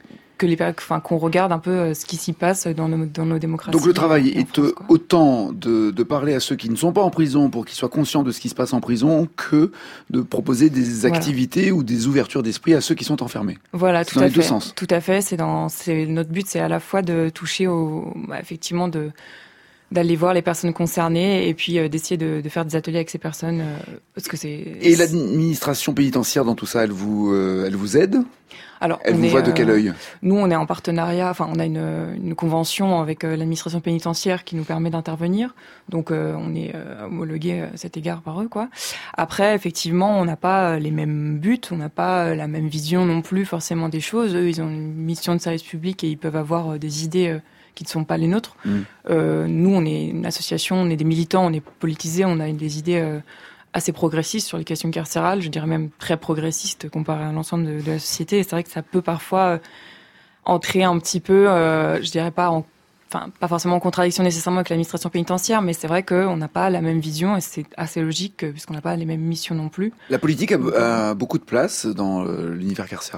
M: qu'on regarde un peu ce qui s'y passe dans nos démocraties.
A: Donc le travail est autant de parler à ceux qui ne sont pas en prison pour qu'ils soient conscients de ce qui se passe en prison que de proposer des activités ou des ouvertures d'esprit à ceux qui sont enfermés.
M: Voilà, tout à fait.
A: Dans les deux sens.
M: Tout à fait. Notre but, c'est à la fois de toucher effectivement d'aller voir les personnes concernées et puis d'essayer de faire des ateliers avec ces personnes parce que c'est.
A: Et l'administration pénitentiaire dans tout ça, elle vous aide ?
M: Alors,
A: elle vous voit de quel œil ?
M: Nous, on est en partenariat. Enfin, on a une convention avec l'administration pénitentiaire qui nous permet d'intervenir. Donc, on est homologué à cet égard par eux, quoi. Après, effectivement, on n'a pas les mêmes buts, on n'a pas la même vision non plus forcément des choses. Eux, ils ont une mission de service public et ils peuvent avoir des idées qui ne sont pas les nôtres. Nous, on est une association, on est des militants, on est politisés, on a des idées assez progressiste sur les questions carcérales, je dirais même très progressiste comparé à l'ensemble de la société. Et c'est vrai que ça peut parfois entrer un petit peu, je dirais pas forcément en contradiction nécessairement avec l'administration pénitentiaire, mais c'est vrai qu'on n'a pas la même vision et c'est assez logique puisqu'on n'a pas les mêmes missions non plus.
A: La politique a beaucoup de place dans l'univers carcéral ?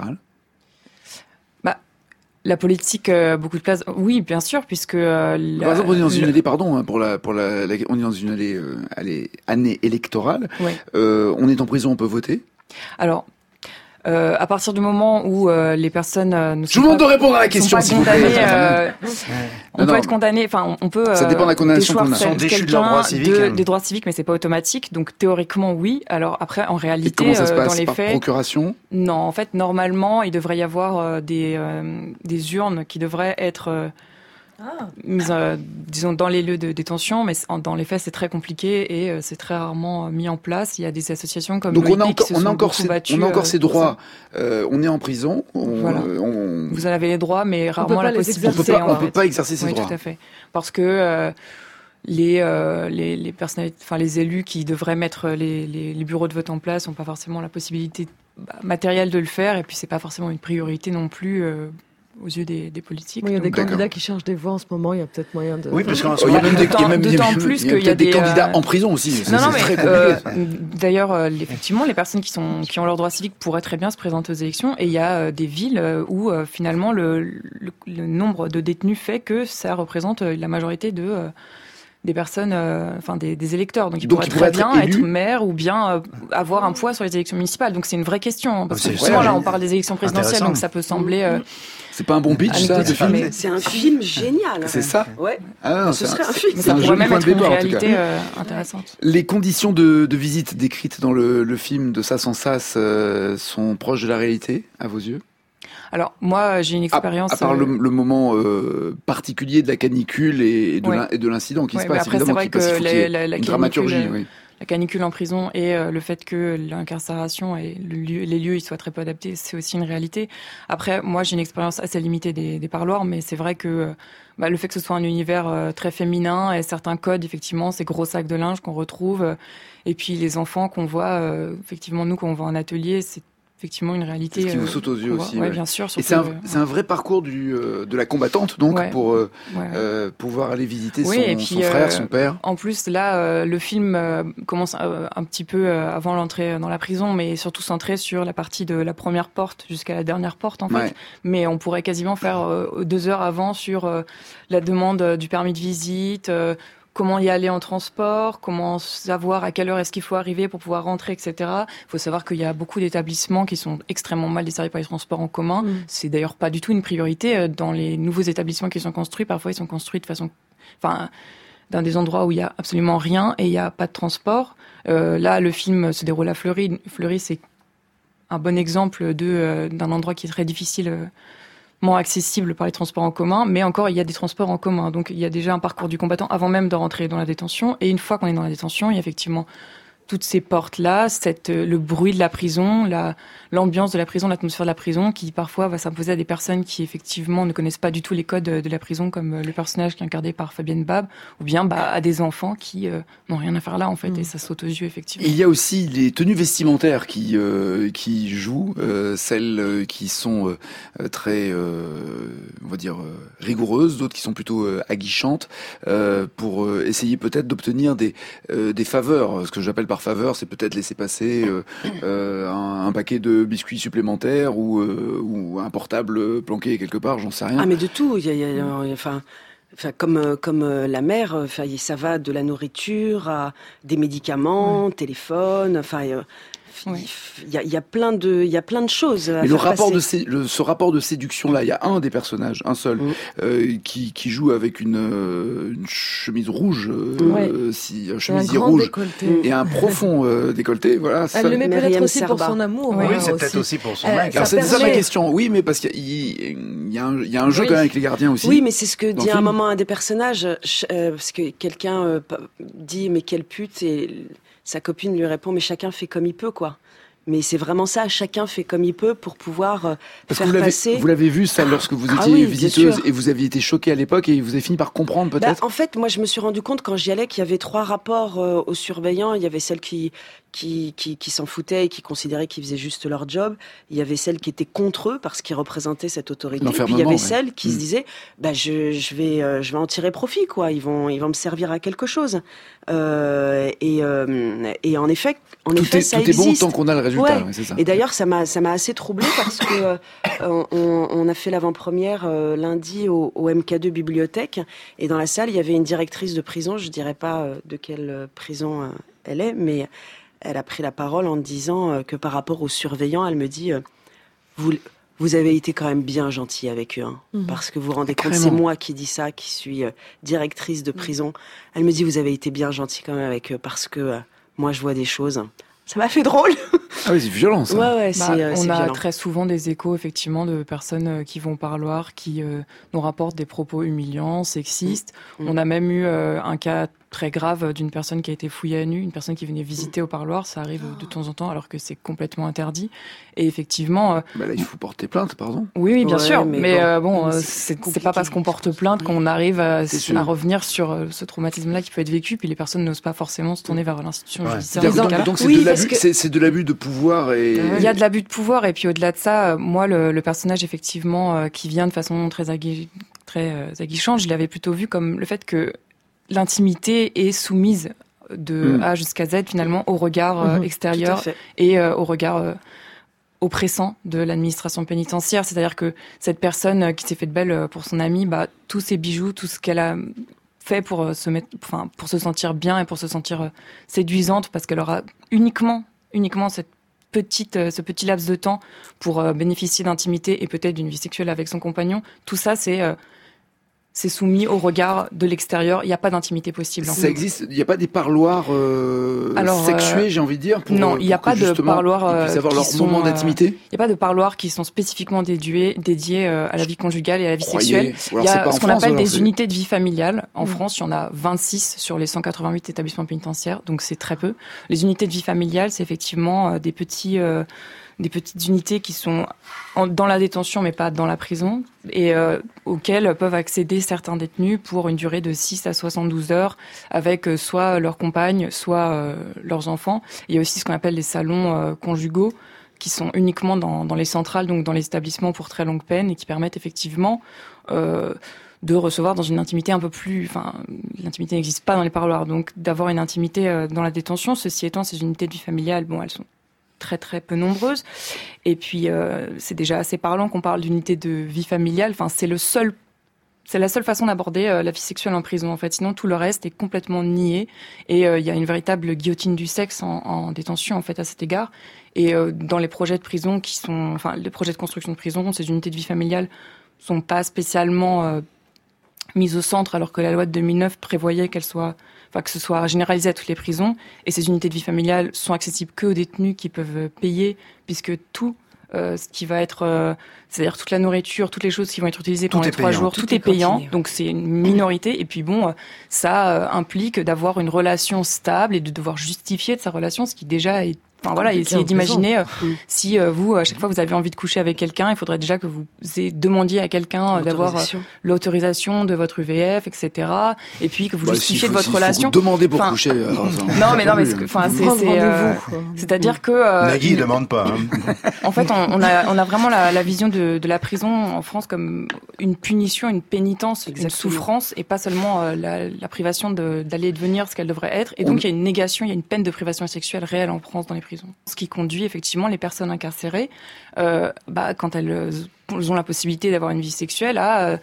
M: La politique, beaucoup de place. Oui, bien sûr, puisque. Par
A: exemple, on est dans une année, on est dans une année électorale.
M: Ouais.
A: On est en prison, on peut voter.
M: Alors, à partir du moment où les personnes ne sont
A: je vous demande de répondre à la question,
M: s'il vous plaît. On peut être condamné. Enfin, on peut.
A: Ça dépend de la condamnation qu'on a.
K: Sont déchus de leurs droits civiques.
M: Des droits civiques, mais c'est pas automatique. Donc théoriquement, oui. Alors après, en réalité,
A: et comment ça se passe,
M: dans les
A: par
M: faits,
A: procuration ?
M: Non, en fait, normalement, il devrait y avoir des urnes qui devraient être mises, disons, dans les lieux de détention, mais dans les faits, c'est très compliqué et c'est très rarement mis en place. Il y a des associations comme
A: donc
M: l'OIP qui se sont beaucoup battues.
A: On a encore ces droits. On est en prison.
M: Voilà. Vous en avez les droits, mais rarement la possibilité.
A: On peut pas exercer ces droits.
M: Oui, tout à fait. Parce que les personnalités, les élus qui devraient mettre les bureaux de vote en place n'ont pas forcément la possibilité matériel de le faire, et puis c'est pas forcément une priorité non plus aux yeux des politiques.
F: Il y a des candidats qui cherchent des voix en ce moment, il y a peut-être moyen de...
K: Oui, parce qu'en ce
A: il y a
K: moment,
A: d'autant plus qu'il y a des candidats en prison aussi.
M: Non, mais d'ailleurs, effectivement, les personnes qui ont leurs droits civiques pourraient très bien se présenter aux élections, et il y a des villes où finalement le nombre de détenus fait que ça représente la majorité des personnes, des électeurs. Donc, ils pourraient très bien être maire ou bien avoir un poids sur les élections municipales. Donc, c'est une vraie question. Parce que justement, là, on parle des élections présidentielles, donc ça peut sembler...
A: C'est pas un bon pitch, ça, de film?
B: C'est un film génial.
A: C'est ça?
B: Ouais.
A: Non,
B: ce serait un film.
M: Mais ça pourrait même être une réalité intéressante.
A: Les conditions de visite décrites dans le film de Sass en Sass sont proches de la réalité, à vos yeux?
M: Alors, moi, j'ai une expérience...
A: À part le moment particulier de la canicule et de l'incident qui se passe,
M: après, évidemment,
A: qui passe
M: la
A: une dramaturgie, oui.
M: La canicule en prison et le fait que l'incarcération et les lieux ils soient très peu adaptés, c'est aussi une réalité. Après, moi, j'ai une expérience assez limitée des parloirs, mais c'est vrai que le fait que ce soit un univers très féminin et certains codes, effectivement, ces gros sacs de linge qu'on retrouve, et puis les enfants qu'on voit, effectivement, nous, qu'on voit en atelier, c'est effectivement une réalité.
A: C'est ce qui vous saute aux yeux aussi.
M: Ouais, bien sûr.
A: Et c'est un vrai parcours de la combattante, donc, pour pouvoir aller visiter son frère, son père.
M: En plus, là, le film commence un petit peu avant l'entrée dans la prison, mais surtout centré sur la partie de la première porte jusqu'à la dernière porte, en fait. Ouais. Mais on pourrait quasiment faire 2 heures avant sur la demande du permis de visite, comment y aller en transport, comment savoir à quelle heure est-ce qu'il faut arriver pour pouvoir rentrer, etc. Il faut savoir qu'il y a beaucoup d'établissements qui sont extrêmement mal desservis par les transports en commun. C'est d'ailleurs pas du tout une priorité. Dans les nouveaux établissements qui sont construits, parfois ils sont construits de façon... dans des endroits où il y a absolument rien et il n'y a pas de transport. Là, le film se déroule à Fleury. Fleury, c'est un bon exemple d'un endroit qui est très difficile... accessible par les transports en commun, mais encore il y a des transports en commun, donc il y a déjà un parcours du combattant avant même de rentrer dans la détention, et une fois qu'on est dans la détention, il y a effectivement toutes ces portes-là, le bruit de la prison, l'ambiance de la prison, l'atmosphère de la prison, qui parfois va s'imposer à des personnes qui effectivement ne connaissent pas du tout les codes de la prison, comme le personnage qui est incarné par Fabienne Bab, ou bien à des enfants qui n'ont rien à faire là en fait, et ça saute aux yeux effectivement.
A: Et il y a aussi les tenues vestimentaires qui jouent, celles qui sont très, on va dire, rigoureuses, d'autres qui sont plutôt aguichantes, pour essayer peut-être d'obtenir des faveurs, ce que j'appelle par faveur, c'est peut-être laisser passer un paquet de biscuits supplémentaires ou un portable planqué quelque part, j'en sais rien.
B: Ah mais de tout, comme la mère, ça va de la nourriture à des médicaments, téléphone, il y a plein de choses.
A: Mais ce rapport de séduction là, il y a un des personnages, un seul, qui joue avec une chemise rouge, chemisier rouge décolleté. Et un profond décolleté. Voilà.
F: Elle le met peut-être aussi pour son amour.
K: Oui, c'est peut-être aussi pour son mec.
A: Alors c'est ça ma question. Oui, mais parce qu'il y a un jeu quand même avec les gardiens aussi.
B: Oui, mais c'est ce que dit à un moment un des personnages, parce que quelqu'un dit mais quelle pute, et sa copine lui répond mais chacun fait comme il peut, quoi. Mais c'est vraiment ça, chacun fait comme il peut pour pouvoir faire passer...
A: Vous l'avez vu ça lorsque vous étiez visiteuse et vous aviez été choquée à l'époque et vous avez fini par comprendre peut-être?
B: En fait, moi je me suis rendu compte quand j'y allais qu'il y avait 3 rapports aux surveillants. Il y avait celles qui s'en foutaient et qui considéraient qu'ils faisaient juste leur job. Il y avait celles qui étaient contre eux parce qu'ils représentaient cette autorité. Puis il y avait celles qui se disaient je vais en tirer profit, quoi. Ils vont me servir à quelque chose. Et en effet ça existe.
A: Tout est bon tant qu'on a le résultat.
B: Ouais.
A: Ouais, c'est ça.
B: Et d'ailleurs ça m'a assez troublée parce que on a fait l'avant-première lundi au MK2 Bibliothèque, et dans la salle il y avait une directrice de prison, je dirais pas de quelle prison elle est, mais elle a pris la parole en disant que par rapport aux surveillants, elle me dit vous avez été quand même bien gentil avec eux, hein, parce que vous vous rendez compte, c'est moi qui dis ça, qui suis directrice de prison. Elle me dit vous avez été bien gentil quand même avec eux, parce que moi je vois des choses. Ça m'a fait drôle.
A: Ah oui, c'est violent ça.
B: Ouais,
M: on a
B: violent.
M: très souvent des échos effectivement de personnes qui vont au parloir, qui nous rapportent des propos humiliants, sexistes. On a même eu un cas très grave d'une personne qui a été fouillée à nu, une personne qui venait visiter au parloir, ça arrive de temps en temps alors que c'est complètement interdit. Et effectivement...
A: là, il faut porter plainte, pardon.
M: Oui, bien sûr, mais c'est pas parce qu'on porte plainte qu'on arrive à revenir sur ce traumatisme-là qui peut être vécu, puis les personnes n'osent pas forcément se tourner vers l'institution judiciaire.
A: Donc c'est de l'abus de pouvoir et...
M: Il y a de l'abus de pouvoir, et puis au-delà de ça, moi, le personnage, effectivement, qui vient de façon très aguichante, je l'avais plutôt vu comme le fait que l'intimité est soumise de A jusqu'à Z, finalement, au regard extérieur et au regard oppressant de l'administration pénitentiaire. C'est-à-dire que cette personne qui s'est faite belle pour son ami, tous ses bijoux, tout ce qu'elle a fait pour se sentir bien et pour se sentir séduisante, parce qu'elle aura uniquement ce petit laps de temps pour bénéficier d'intimité et peut-être d'une vie sexuelle avec son compagnon, tout ça, c'est soumis au regard de l'extérieur. Il n'y a pas d'intimité possible.
A: Ça existe. Il n'y a pas des parloirs sexués, j'ai envie de dire.
M: Non, il n'y a pas de parloirs.
A: Ils puissent avoir leur moment d'intimité.
M: Il n'y a pas de parloirs qui sont spécifiquement dédiés à la vie conjugale et à la vie sexuelle. Il y a ce qu'on appelle des unités de vie familiale. En France, il y en a 26 sur les 188 établissements pénitentiaires, donc c'est très peu. Les unités de vie familiale, c'est effectivement des petites unités qui sont dans la détention mais pas dans la prison et auxquelles peuvent accéder certains détenus pour une durée de 6 à 72 heures avec soit leurs compagnes, soit leurs enfants. Il y a aussi ce qu'on appelle les salons conjugaux qui sont uniquement dans les centrales, donc dans les établissements pour très longue peine et qui permettent effectivement de recevoir dans une intimité un peu plus... Enfin, l'intimité n'existe pas dans les parloirs, donc d'avoir une intimité dans la détention. Ceci étant, ces unités de vie familiale, elles sont très très peu nombreuses. Et puis, c'est déjà assez parlant qu'on parle d'unité de vie familiale. Enfin, c'est la seule façon d'aborder la vie sexuelle en prison, en fait. Sinon, tout le reste est complètement nié. Et il y a une véritable guillotine du sexe en détention, en fait, à cet égard. Et dans les projets de prison les projets de construction de prison, ces unités de vie familiale sont pas spécialement mises au centre, alors que la loi de 2009 prévoyait que ce soit généralisé à toutes les prisons. Et ces unités de vie familiale sont accessibles qu'aux détenus qui peuvent payer, puisque tout ce qui va être, c'est-à-dire toute la nourriture, toutes les choses qui vont être utilisées pendant les 3 jours, tout est payant. Donc c'est une minorité. Et puis ça implique d'avoir une relation stable et de devoir justifier de sa relation, ce qui déjà est... essayez d'imaginer si vous, à chaque fois vous avez envie de coucher avec quelqu'un, il faudrait déjà que vous demandiez à quelqu'un d'avoir l'autorisation de votre UVF, etc. Et puis que vous justifiez de votre relation.
A: Vous demandez pour coucher.
M: C'est-à-dire que
K: Nagui demande pas.
M: En fait, on a vraiment la vision de la prison en France comme une punition, une pénitence, une souffrance, et pas seulement la privation d'aller et de venir ce qu'elle devrait être. Et donc il y a une négation, il y a une peine de privation sexuelle réelle en France dans les prisons. Ce qui conduit effectivement les personnes incarcérées, quand elles ont la possibilité d'avoir une vie sexuelle, à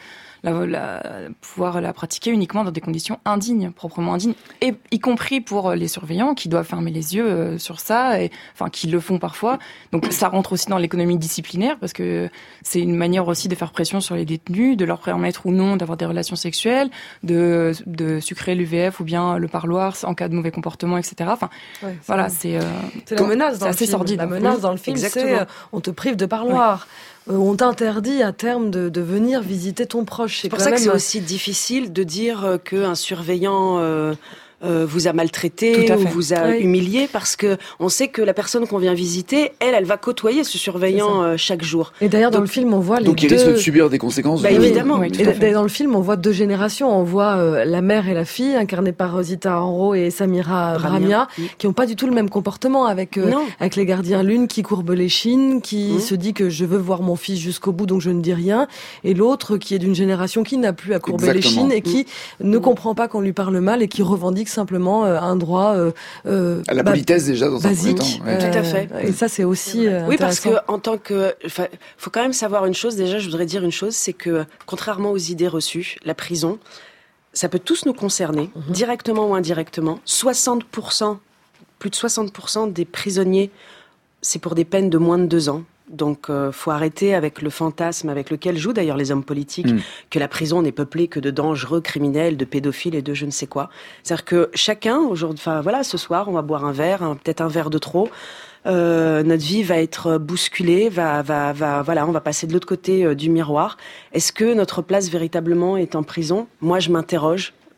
M: pouvoir la pratiquer uniquement dans des conditions indignes, proprement indignes, et y compris pour les surveillants qui doivent fermer les yeux sur ça, qui le font parfois. Donc ça rentre aussi dans l'économie disciplinaire, parce que c'est une manière aussi de faire pression sur les détenus, de leur permettre ou non d'avoir des relations sexuelles, de sucrer l'UVF ou bien le parloir en cas de mauvais comportement, etc. C'est
F: la menace dans le film.
M: Assez sordide.
F: La menace dans le film, c'est on te prive de parloir. On t'interdit à terme de venir visiter ton proche.
B: C'est pour ça que c'est aussi difficile de dire qu'un surveillant vous a maltraité ou vous a humilié, parce que on sait que la personne qu'on vient visiter, elle va côtoyer ce surveillant chaque jour.
F: Et d'ailleurs, dans le film, on voit
A: il risque de subir des conséquences.
B: Évidemment.
F: Et dans le film, on voit 2 générations. On voit la mère et la fille, incarnées par Rosita Enro et Samira Bramia, qui n'ont pas du tout le même comportement avec les gardiens. L'une qui courbe l'échine, qui se dit que je veux voir mon fils jusqu'au bout, donc je ne dis rien. Et l'autre qui est d'une génération qui n'a plus à courber l'échine et qui ne comprend pas qu'on lui parle mal et qui revendique simplement un droit
A: à la politesse déjà dans
F: basique,
A: un
B: tout à fait.
F: Et ça c'est aussi
B: oui, parce que en tant que faut quand même savoir une chose. Déjà, je voudrais dire une chose, c'est que contrairement aux idées reçues, la prison, ça peut tous nous concerner, directement ou indirectement. 60%, plus de 60% des prisonniers, c'est pour des peines de moins de 2 ans. Donc, faut arrêter avec le fantasme avec lequel jouent d'ailleurs les hommes politiques, que la prison n'est peuplée que de dangereux criminels, de pédophiles et de je ne sais quoi. C'est-à-dire que chacun, aujourd'hui, ce soir, on va boire un verre, peut-être un verre de trop. Notre vie va être bousculée, on va passer de l'autre côté du miroir. Est-ce que notre place véritablement est en prison ? Moi, je m'interroge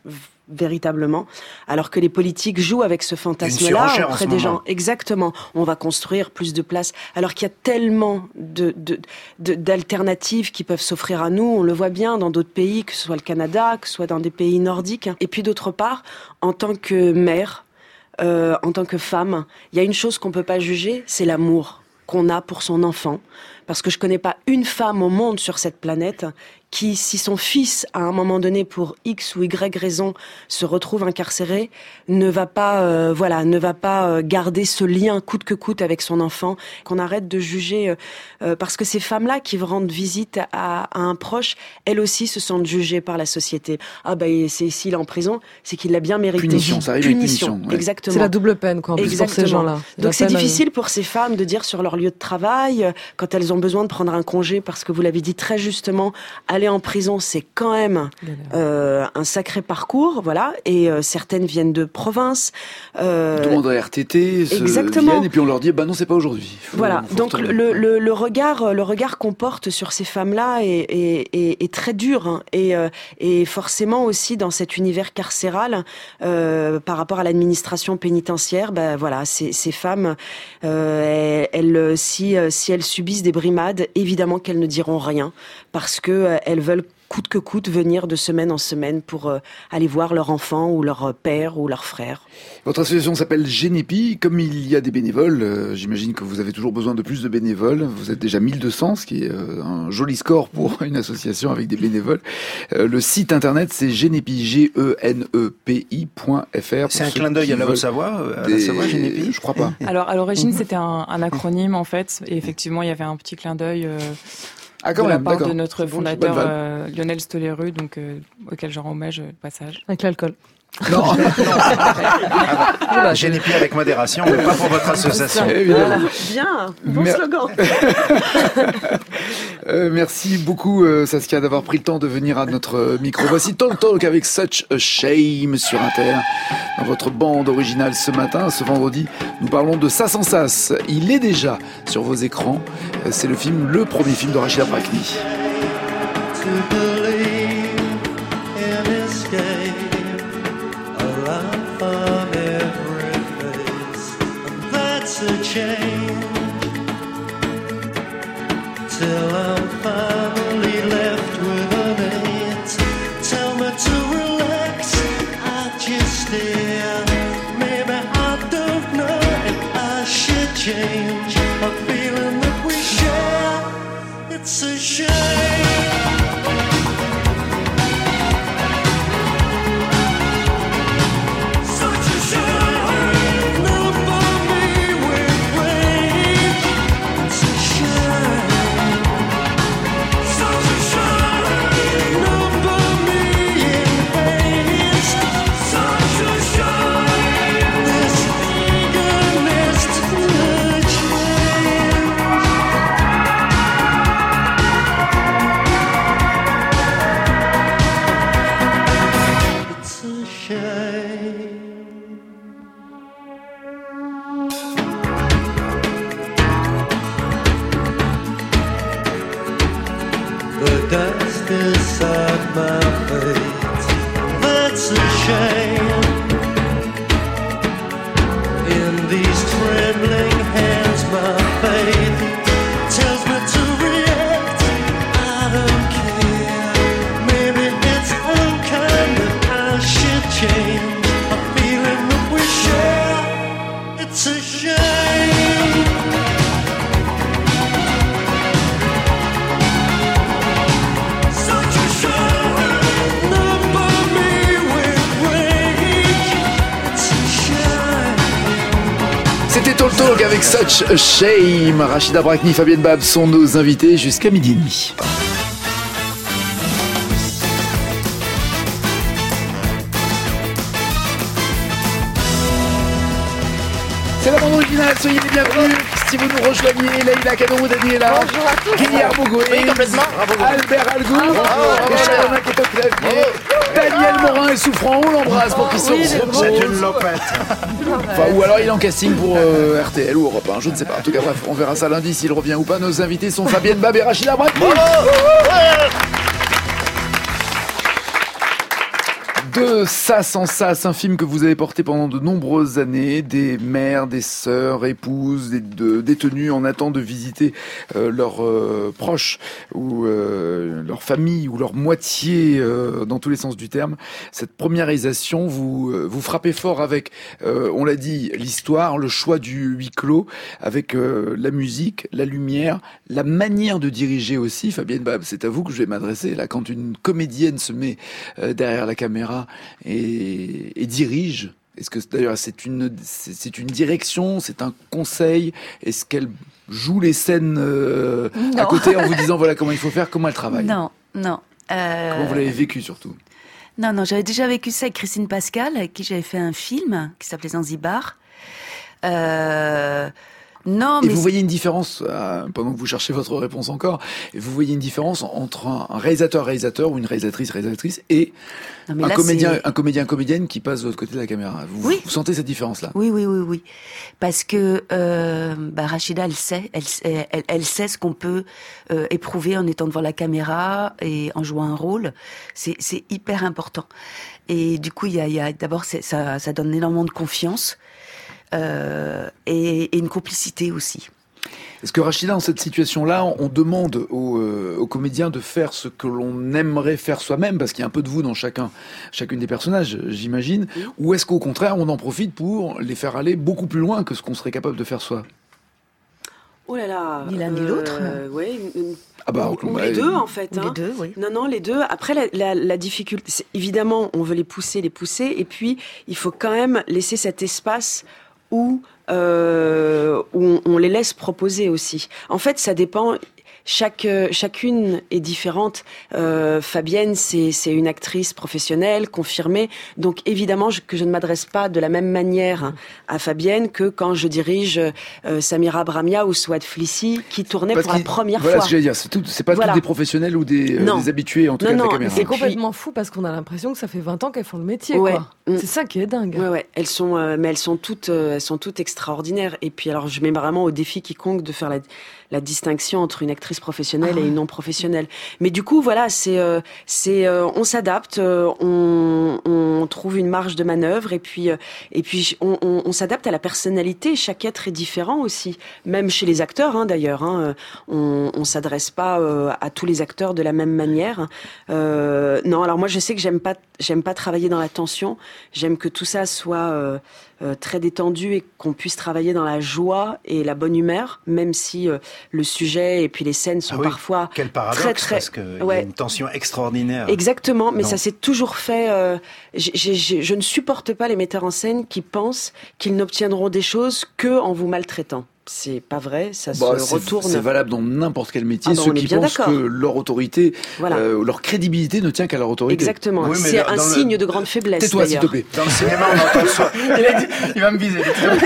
B: véritablement, alors que les politiques jouent avec ce fantasme-là auprès des gens. Exactement. On va construire plus de places, alors qu'il y a tellement d'alternatives qui peuvent s'offrir à nous. On le voit bien dans d'autres pays, que ce soit le Canada, que ce soit dans des pays nordiques. Et puis d'autre part, en tant que mère, en tant que femme, il y a une chose qu'on peut pas juger, c'est l'amour qu'on a pour son enfant. Parce que je connais pas une femme au monde sur cette planète qui, si son fils, à un moment donné, pour X ou Y raison, se retrouve incarcéré, ne va pas garder ce lien coûte que coûte avec son enfant, qu'on arrête de juger, parce que ces femmes-là qui rendent visite à un proche, elles aussi se sentent jugées par la société. Ah s'il est en prison, c'est qu'il l'a bien mérité.
A: Punition, ça arrive avec punition.
B: Ouais. Exactement.
F: C'est la double peine, quoi, en plus, pour ces gens-là.
B: Donc c'est difficile pour ces femmes de dire sur leur lieu de travail, quand elles ont besoin de prendre un congé, parce que vous l'avez dit très justement, aller en prison, c'est quand même un sacré parcours, voilà. Et certaines viennent de province.
A: Demandent à RTT, viennent, et puis on leur dit, non, c'est pas aujourd'hui.
B: Voilà. Donc le regard qu'on porte sur ces femmes-là est très dur, hein. Et forcément aussi dans cet univers carcéral, par rapport à l'administration pénitentiaire, ces femmes, si elles subissent des brimades, évidemment qu'elles ne diront rien, parce que elles veulent coûte que coûte venir de semaine en semaine pour aller voir leur enfant ou leur père ou leur frère.
A: Votre association s'appelle Génépi. Comme il y a des bénévoles, j'imagine que vous avez toujours besoin de plus de bénévoles. Vous êtes déjà 1200, ce qui est un joli score pour une association avec des bénévoles. Le site internet, c'est Génépi, GENEPI.fr.
K: C'est un clin d'œil à la Haute-Savoie, Génépi ?
A: Je crois pas.
M: Alors, à l'origine, c'était un acronyme, en fait. Et effectivement, il y avait un petit clin d'œil... de la part de notre fondateur Lionel Stoléru, auquel je rends hommage au passage.
F: Avec l'alcool.
A: Non.
K: Génépi avec modération, mais pas pour votre association.
B: Voilà. Bien, bon slogan.
A: Merci beaucoup Saskia d'avoir pris le temps de venir à notre micro. Voici Talk avec Such a Shame sur Inter. Dans votre bande originale ce matin, ce vendredi, nous parlons de Ça sans Sas. Il est déjà sur vos écrans. C'est le premier film de Rachida Brakni.
L: Till I'm finally left with an it. Tell me to relax, I just stare. Maybe I don't know if I should change a feeling that we share. It's a shame.
A: Talk avec Such a Shame. Rachida Brakni, Fabienne Bab sont nos invités jusqu'à midi et demi. C'est la bande originale, soyez les bienvenus. Si vous nous rejoignez, Leïla Kadorou, Daniela,
N: bonjour à tous.
A: Guillermo Bougoé,
N: oui, complètement.
A: Albert Algour, Charlotte qui est au clavier, Daniel Morin est souffrant, on l'embrasse pour qu'il se repose.
K: C'est une lopette.
A: Enfin, ou alors il est en casting pour RTL ou Europe 1, je ne sais pas. En tout cas, bref, on verra ça lundi s'il revient ou pas. Nos invités sont Fabienne Bab et Rachida Brakni. De Ça sans Sas, un film que vous avez porté pendant de nombreuses années, des mères, des sœurs, épouses, des détenus en attente de visiter leurs proches ou leur famille ou leur moitié dans tous les sens du terme. Cette première réalisation, vous frappez fort avec, on l'a dit, l'histoire, le choix du huis clos, avec la musique, la lumière, la manière de diriger aussi. Fabienne Bab, c'est à vous que je vais m'adresser. Là, quand une comédienne se met derrière la caméra et dirige, est-ce que d'ailleurs c'est une direction, c'est un conseil? Est-ce qu'elle joue les scènes à côté en vous disant voilà comment il faut faire, comment elle travaille?
E: Non.
A: Comment vous l'avez vécu surtout?
E: Non, j'avais déjà vécu ça avec Christine Pascal, avec qui j'avais fait un film qui s'appelait Zanzibar. Non,
A: et
E: mais
A: vous voyez une différence, pendant que vous cherchez votre réponse encore, et vous voyez une différence entre un réalisateur ou une réalisatrice et un comédienne qui passe de l'autre côté de la caméra. Vous sentez cette différence-là?
E: Oui. Parce que Rachida, elle sait ce qu'on peut éprouver en étant devant la caméra et en jouant un rôle. C'est hyper important. Et du coup, il y a d'abord ça donne énormément de confiance. Et une complicité aussi.
A: Est-ce que Rachida, dans cette situation-là, on demande aux comédiens de faire ce que l'on aimerait faire soi-même, parce qu'il y a un peu de vous dans chacune des personnages, j'imagine, ou est-ce qu'au contraire, on en profite pour les faire aller beaucoup plus loin que ce qu'on serait capable de faire soi?
B: Oh là là,
E: ni l'un ni l'autre.
B: Ou les deux en fait.
E: Les deux, oui.
B: Non, les deux. Après, la difficulté, évidemment, on veut les pousser, et puis il faut quand même laisser cet espace où on les laisse proposer aussi. En fait, ça dépend. Chacune est différente. Fabienne, c'est une actrice professionnelle, confirmée. Donc évidemment que je ne m'adresse pas de la même manière à Fabienne que quand je dirige Samira Bramia ou Souad Flissi qui tournaient pour la première fois.
A: Voilà ce que j'allais dire. C'est pas tous des professionnels ou des habitués en tout cas de la caméra.
F: C'est complètement fou parce qu'on a l'impression que ça fait 20 ans qu'elles font le métier. Quoi. C'est ça qui est dingue.
B: Ouais. Elles sont toutes extraordinaires. Et puis alors je mets vraiment au défi quiconque de faire la distinction entre une actrice professionnelle et une non professionnelle. Mais du coup, voilà, on s'adapte, on trouve une marge de manœuvre et puis on s'adapte à la personnalité. Chaque être est différent aussi, même chez les acteurs d'ailleurs. On s'adresse pas à tous les acteurs de la même manière. Non, alors moi je sais que j'aime pas travailler dans la tension. J'aime que tout ça soit très détendu et qu'on puisse travailler dans la joie et la bonne humeur, même si le sujet et puis les scènes sont parfois
K: quel paradoxe,
B: très
K: parce qu'il y a une tension extraordinaire.
B: Exactement, mais ça s'est toujours fait. Je ne supporte pas les metteurs en scène qui pensent qu'ils n'obtiendront des choses que en vous maltraitant. C'est pas vrai, ça se retourne.
A: C'est valable dans n'importe quel métier. Ceux qui pensent que leur autorité, leur crédibilité ne tient qu'à leur autorité.
B: Exactement. Oui, c'est un signe de grande faiblesse.
A: Tais-toi, s'il te plaît.
K: Dans le cinéma, on entend ça.
J: Il va me viser.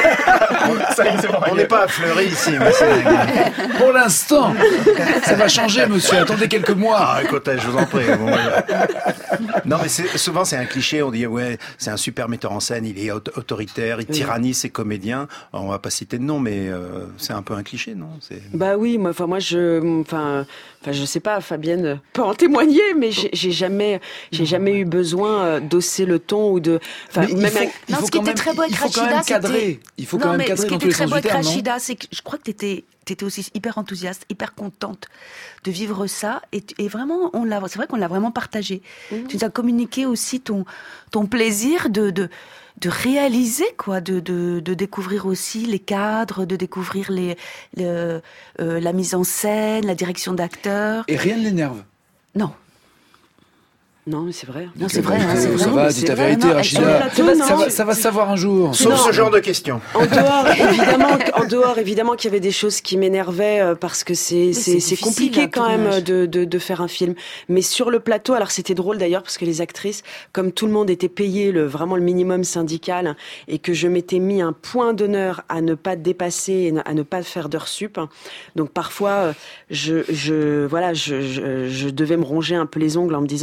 K: On n'est pas à Fleury ici. Mais
A: pour l'instant, ça va changer, monsieur. Attendez quelques mois.
K: Écoutez, je vous en prie. Non, mais souvent c'est un cliché. On dit c'est un super metteur en scène. Il est autoritaire, il tyrannise ses comédiens. Alors, on va pas citer de nom, mais c'est un peu un cliché, non?
B: Bah oui, moi je sais pas, Fabienne peut en témoigner, mais j'ai jamais eu besoin d'hausser le ton ou de.
E: Il faut quand même
A: cadrer. Il faut quand même cadrer dans tous les sens du terme,
E: Rachida, c'est que je crois que t'étais aussi hyper enthousiaste, hyper contente de vivre ça, et vraiment c'est vrai qu'on l'a vraiment partagé. Tu nous as communiqué aussi ton plaisir de réaliser, quoi, de découvrir aussi les cadres, de découvrir la mise en scène, la direction d'acteurs.
A: Et rien ne l'énerve?
B: Non. Non, mais c'est vrai.
E: Non, c'est vrai.
A: Ça va, dis ta vérité, Rachida. Ça va savoir un jour.
K: Sauf ce genre de questions.
B: En dehors, évidemment qu'il y avait des choses qui m'énervaient parce que c'est compliqué quand même de faire un film. Mais sur le plateau, alors c'était drôle d'ailleurs parce que les actrices, comme tout le monde était payé vraiment le minimum syndical et que je m'étais mis un point d'honneur à ne pas dépasser et à ne pas faire d'heures sup. Donc parfois, je devais me ronger un peu les ongles en me disant est-ce qu'on va y arriver?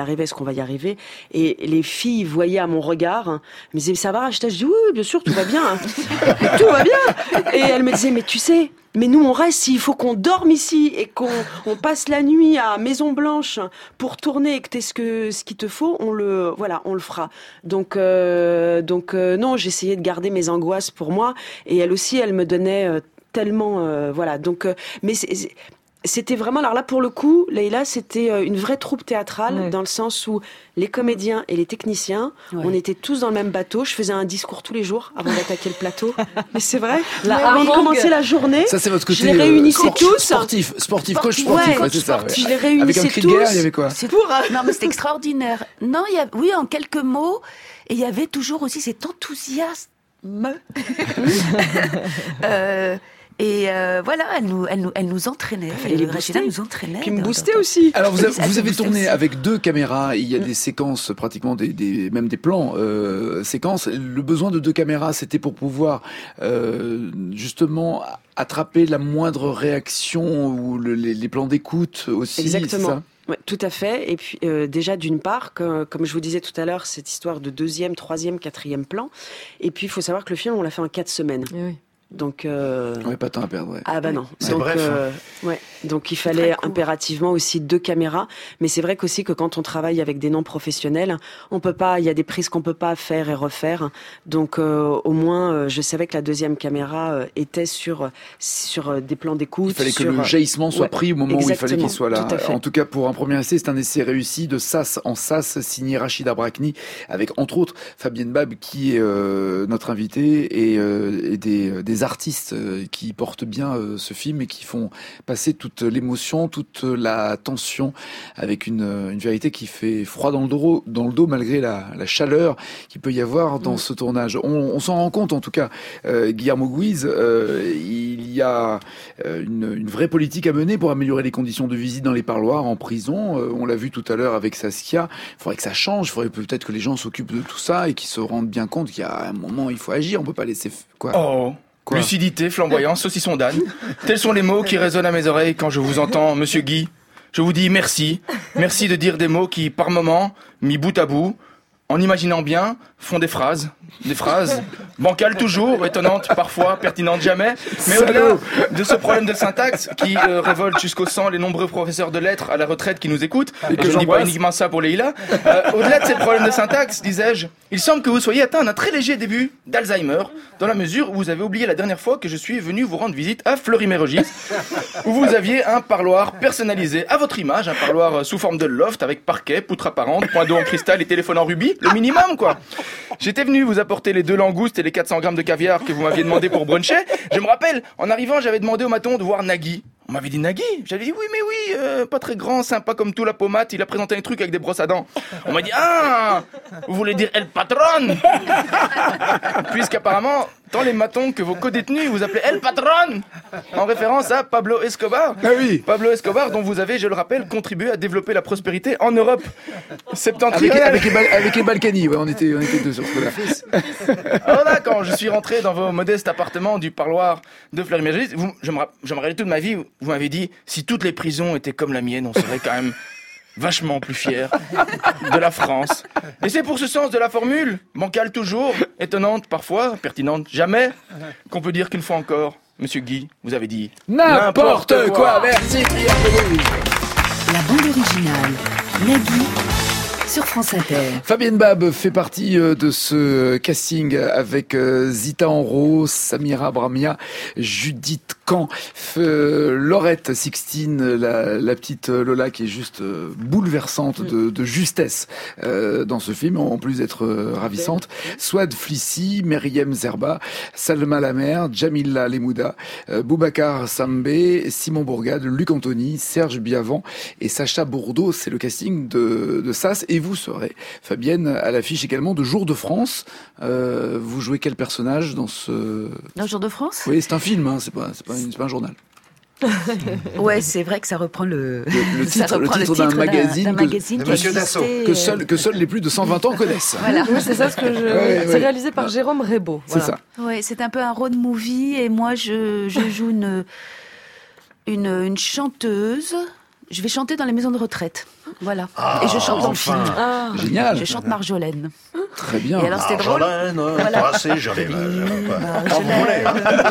B: arriver, est-ce qu'on va y arriver? Et les filles voyaient à mon regard, elles me disaient, ça va, Rachida? Je dis, oui, bien sûr, tout va bien. Tout va bien. Et elles me disaient, mais tu sais, mais nous on reste, il faut qu'on dorme ici et qu'on passe la nuit à Maison Blanche pour tourner et que t'aies ce qu'il te faut, on le fera. Donc non, j'essayais de garder mes angoisses pour moi et elle aussi, elle me donnait tellement voilà. Donc mais c'était vraiment, alors là pour le coup, Leïla, c'était une vraie troupe théâtrale dans le sens où les comédiens et les techniciens, on était tous dans le même bateau. Je faisais un discours tous les jours avant d'attaquer le plateau. Mais c'est vrai. Avant de commencer la journée,
A: ça c'est votre côté
B: je les réunissais tous.
A: Sportif, coach sportif.
B: Ouais,
A: c'est ça. Ouais.
B: Je les réunissais
A: avec un cri de
B: tous.
A: guerre, il y avait quoi?
E: Non, mais c'était extraordinaire. Non, oui, en quelques mots, et il y avait toujours aussi cet enthousiasme. Et voilà, elle nous entraînait. Rachida nous entraînait.
B: Puis me boostait aussi.
A: Alors vous avez tourné avec 2 caméras. Il y a des séquences, pratiquement même des plans séquences. Le besoin de 2 caméras, c'était pour pouvoir justement attraper la moindre réaction ou les plans d'écoute aussi.
B: Exactement.
A: C'est ça?
B: Ouais, tout à fait. Et puis déjà d'une part, comme je vous disais tout à l'heure, cette histoire de 2e, 3e, 4e plan. Et puis il faut savoir que le film, on l'a fait en 4 semaines. Oui. Donc
A: ouais, pas de temps à perdre. Ouais.
B: Ah bah non.
K: C'est
B: donc,
K: bref.
B: Ouais. Donc il fallait impérativement aussi 2 caméras. Mais c'est vrai qu'aussi que quand on travaille avec des non professionnels, on peut pas. Il y a des prises qu'on peut pas faire et refaire. Donc au moins, je savais que la 2e caméra était sur des plans d'écoute.
A: Il fallait que le jaillissement soit pris au moment où il fallait qu'il soit là.
B: Tout à fait.
A: En tout cas, pour un premier essai, c'est un essai réussi de Sas en Sas, signé Rachida Brakni, avec entre autres Fabienne Bab qui est notre invitée et des artistes qui portent bien ce film et qui font passer toute l'émotion, toute la tension avec une vérité qui fait froid dans le dos malgré la chaleur qu'il peut y avoir dans ce tournage. On s'en rend compte en tout cas, Guillermo Guise, il y a une vraie politique à mener pour améliorer les conditions de visite dans les parloirs, en prison. On l'a vu tout à l'heure avec Saskia. Il faudrait que ça change, il faudrait peut-être que les gens s'occupent de tout ça et qu'ils se rendent bien compte qu'il y a un moment où il faut agir, on peut pas laisser... Quoi.
J: Quoi? Lucidité, flamboyance, saucisson d'âne. Tels sont les mots qui résonnent à mes oreilles quand je vous entends, monsieur Guy. Je vous dis merci. Merci de dire des mots qui, par moments, mis bout à bout, en imaginant bien, font des phrases bancales toujours, étonnantes parfois, pertinentes jamais. Mais au-delà de ce problème de syntaxe qui révolte jusqu'au sang les nombreux professeurs de lettres à la retraite qui nous écoutent, et que je ne dis pas uniquement ça pour Leïla, au-delà de ces problèmes de syntaxe, disais-je, il semble que vous soyez atteint d'un très léger début d'Alzheimer, dans la mesure où vous avez oublié la dernière fois que je suis venu vous rendre visite à Fleury-Mérogis, où vous aviez un parloir personnalisé à votre image, un parloir sous forme de loft avec parquet, poutre apparente, point d'eau en cristal et téléphone en rubis, le minimum quoi. J'étais venu vous apporter les 2 langoustes et les 400 grammes de caviar que vous m'aviez demandé pour bruncher. Je me rappelle, en arrivant, j'avais demandé au maton de voir Nagui. On m'avait dit Nagui. J'avais dit oui, pas très grand, sympa comme tout, la pommade. Il a présenté un truc avec des brosses à dents. On m'a dit vous voulez dire El Patron? Puisqu'apparemment, tant les matons que vos co-détenus vous appelaient El Patron, en référence à Pablo Escobar.
A: Ah oui.
J: Pablo Escobar, dont vous avez, je le rappelle, contribué à développer la prospérité en Europe septentrionale.
A: Avec les Balkany, ouais, on était 2 sur ce coup-là.
J: Alors là, quand je suis rentré dans vos modestes appartements du parloir de Fleury-Mérogis, je me rappelle toute ma vie, vous m'avez dit, si toutes les prisons étaient comme la mienne, on serait quand même vachement plus fiers de la France. Et c'est pour ce sens de la formule, bancale toujours, étonnante parfois, pertinente jamais, qu'on peut dire qu'une fois encore, monsieur Guy, vous avez dit
A: n'importe quoi. Merci,
D: La bande originale, Nagui, sur France Inter.
A: Fabienne Bab fait partie de ce casting avec Zita Enro, Samira Bramia, Judith Kahn, Laurette Sixtine, la petite Lola qui est juste bouleversante de justesse dans ce film, en plus d'être ravissante. Swad Flissi, Meriem Zerba, Salma Lamer, Jamila Lemouda, Boubacar Sambé, Simon Bourgade, Luc Anthony, Serge Biavant et Sacha Bourdeau. C'est le casting de SAS. Et vous serez, Fabienne, à l'affiche également de Jour de France. Vous jouez quel personnage dans ce...
E: Dans Jour de France?
A: Oui, c'est un film, hein, c'est pas un journal.
E: Ouais, c'est vrai que ça reprend le
A: titre d'un magazine,
K: de Monsieur Dassault,
A: que seuls les plus de 120 ans connaissent.
E: Voilà.
F: Oui, c'est ça ce que c'est réalisé par Jérôme Rébaud.
A: C'est ça.
E: Ouais, c'est un peu un road movie et moi je joue une chanteuse Je vais chanter dans les maisons de retraite. Voilà.
C: Ah,
E: et je chante dans le
C: enfin.
E: film.
A: Génial.
E: Je chante Marjolaine.
A: Très bien.
E: Et alors c'était drôle.
C: Voilà. C'est joli. Quand vous voulez.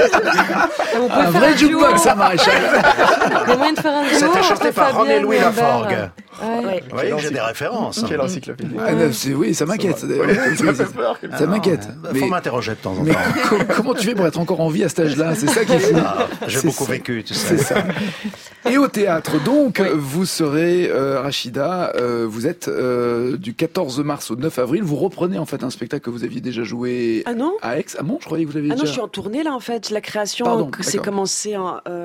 A: Un vrai jukebox, ça, Maréchal.
F: Il y a moyen de faire un duo.
C: C'était chanté
F: entre
C: par René
F: Fabienne
C: Louis
F: et Albert.
C: Laforgue.
F: Ouais.
C: Vous voyez que j'ai des références.
J: Quelle encyclopédie.
A: Oui, ça m'inquiète. Ça
J: fait peur.
A: Ça m'inquiète.
C: Faut m'interroger de temps en
A: Mais
C: temps.
A: comment tu fais pour être encore en vie à cet âge-là? C'est ça qui est fou.
C: J'ai
A: C'est
C: beaucoup
A: ça.
C: vécu, tu sais.
A: C'est ça. Et au théâtre, donc, vous serez, Rachida, vous êtes du 14 mars au 9 avril. Vous reprenez en fait un spectacle que vous aviez déjà joué à Aix. Ah bon, je croyais que vous l'aviez déjà...
B: non, je suis en tournée là en fait. La création s'est commencée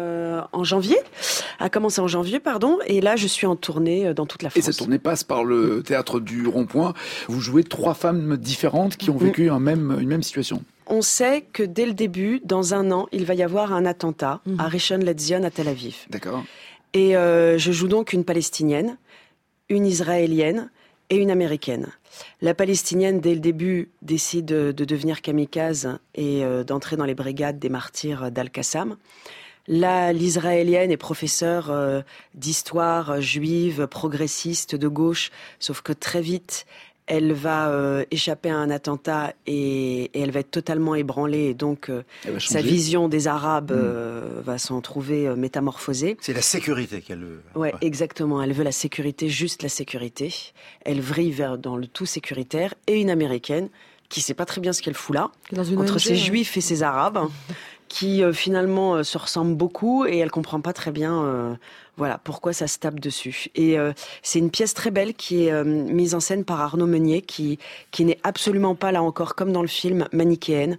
B: en janvier. A commencé en janvier, pardon. Et là, je suis en tournée dans toute la France.
A: Et cette tournée passe par le théâtre du Rond-Point. Vous jouez 3 femmes différentes qui ont vécu une même situation.
B: On sait que dès le début, dans un an, il va y avoir un attentat à Rishon LeZion à Tel Aviv.
A: D'accord.
B: Et je joue donc une Palestinienne, une Israélienne et une Américaine. La Palestinienne, dès le début, décide de devenir kamikaze et d'entrer dans les brigades des martyrs d'Al-Qassam. L'Israélienne est professeure d'histoire juive, progressiste, de gauche, sauf que très vite, elle va échapper à un attentat et elle va être totalement ébranlée. Et donc, sa vision des Arabes va s'en trouver métamorphosée.
K: C'est la sécurité qu'elle veut.
B: Ouais, exactement. Elle veut la sécurité, juste la sécurité. Elle vrille dans le tout sécuritaire. Et une Américaine qui sait pas très bien ce qu'elle fout là, entre
F: ONG,
B: ces Juifs et ces Arabes, qui finalement se ressemblent beaucoup et elle comprend pas très bien pourquoi ça se tape dessus. Et c'est une pièce très belle qui est mise en scène par Arnaud Meunier, qui n'est absolument pas, là encore, comme dans le film, manichéenne.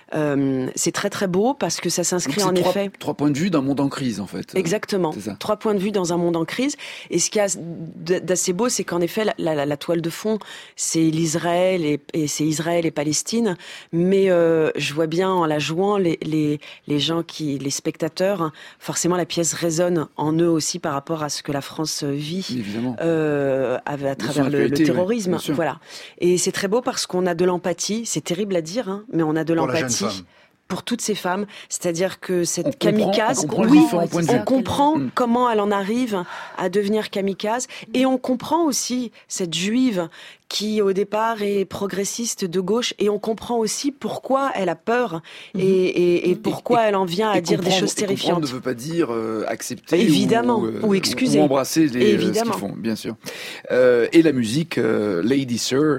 B: C'est très très beau parce que ça s'inscrit en effet...
A: 3 points de vue d'un monde en crise, en fait.
B: Exactement. 3 points de vue dans un monde en crise. Et ce qu'il y a d'assez beau, c'est qu'en effet, la toile de fond, c'est l'Israël et c'est Israël et Palestine. Mais je vois bien en la jouant, les gens les spectateurs, forcément la pièce résonne en eux aussi par rapport à ce que la France vit à travers le terrorisme.
A: Oui,
B: voilà. Et c'est très beau parce qu'on a de l'empathie. C'est terrible à dire, mais on a de l'empathie pour toutes ces femmes. C'est-à-dire que cette kamikaze, on comprend comment elle en arrive à devenir kamikaze, et on comprend aussi cette juive qui au départ est progressiste de gauche, et on comprend aussi pourquoi elle a peur et pourquoi elle en vient à dire des choses terrifiantes.
A: Ne veut pas dire accepter
B: ou excuser
A: ou embrasser ce qu'ils font, bien sûr. Et la musique, Lady Sir.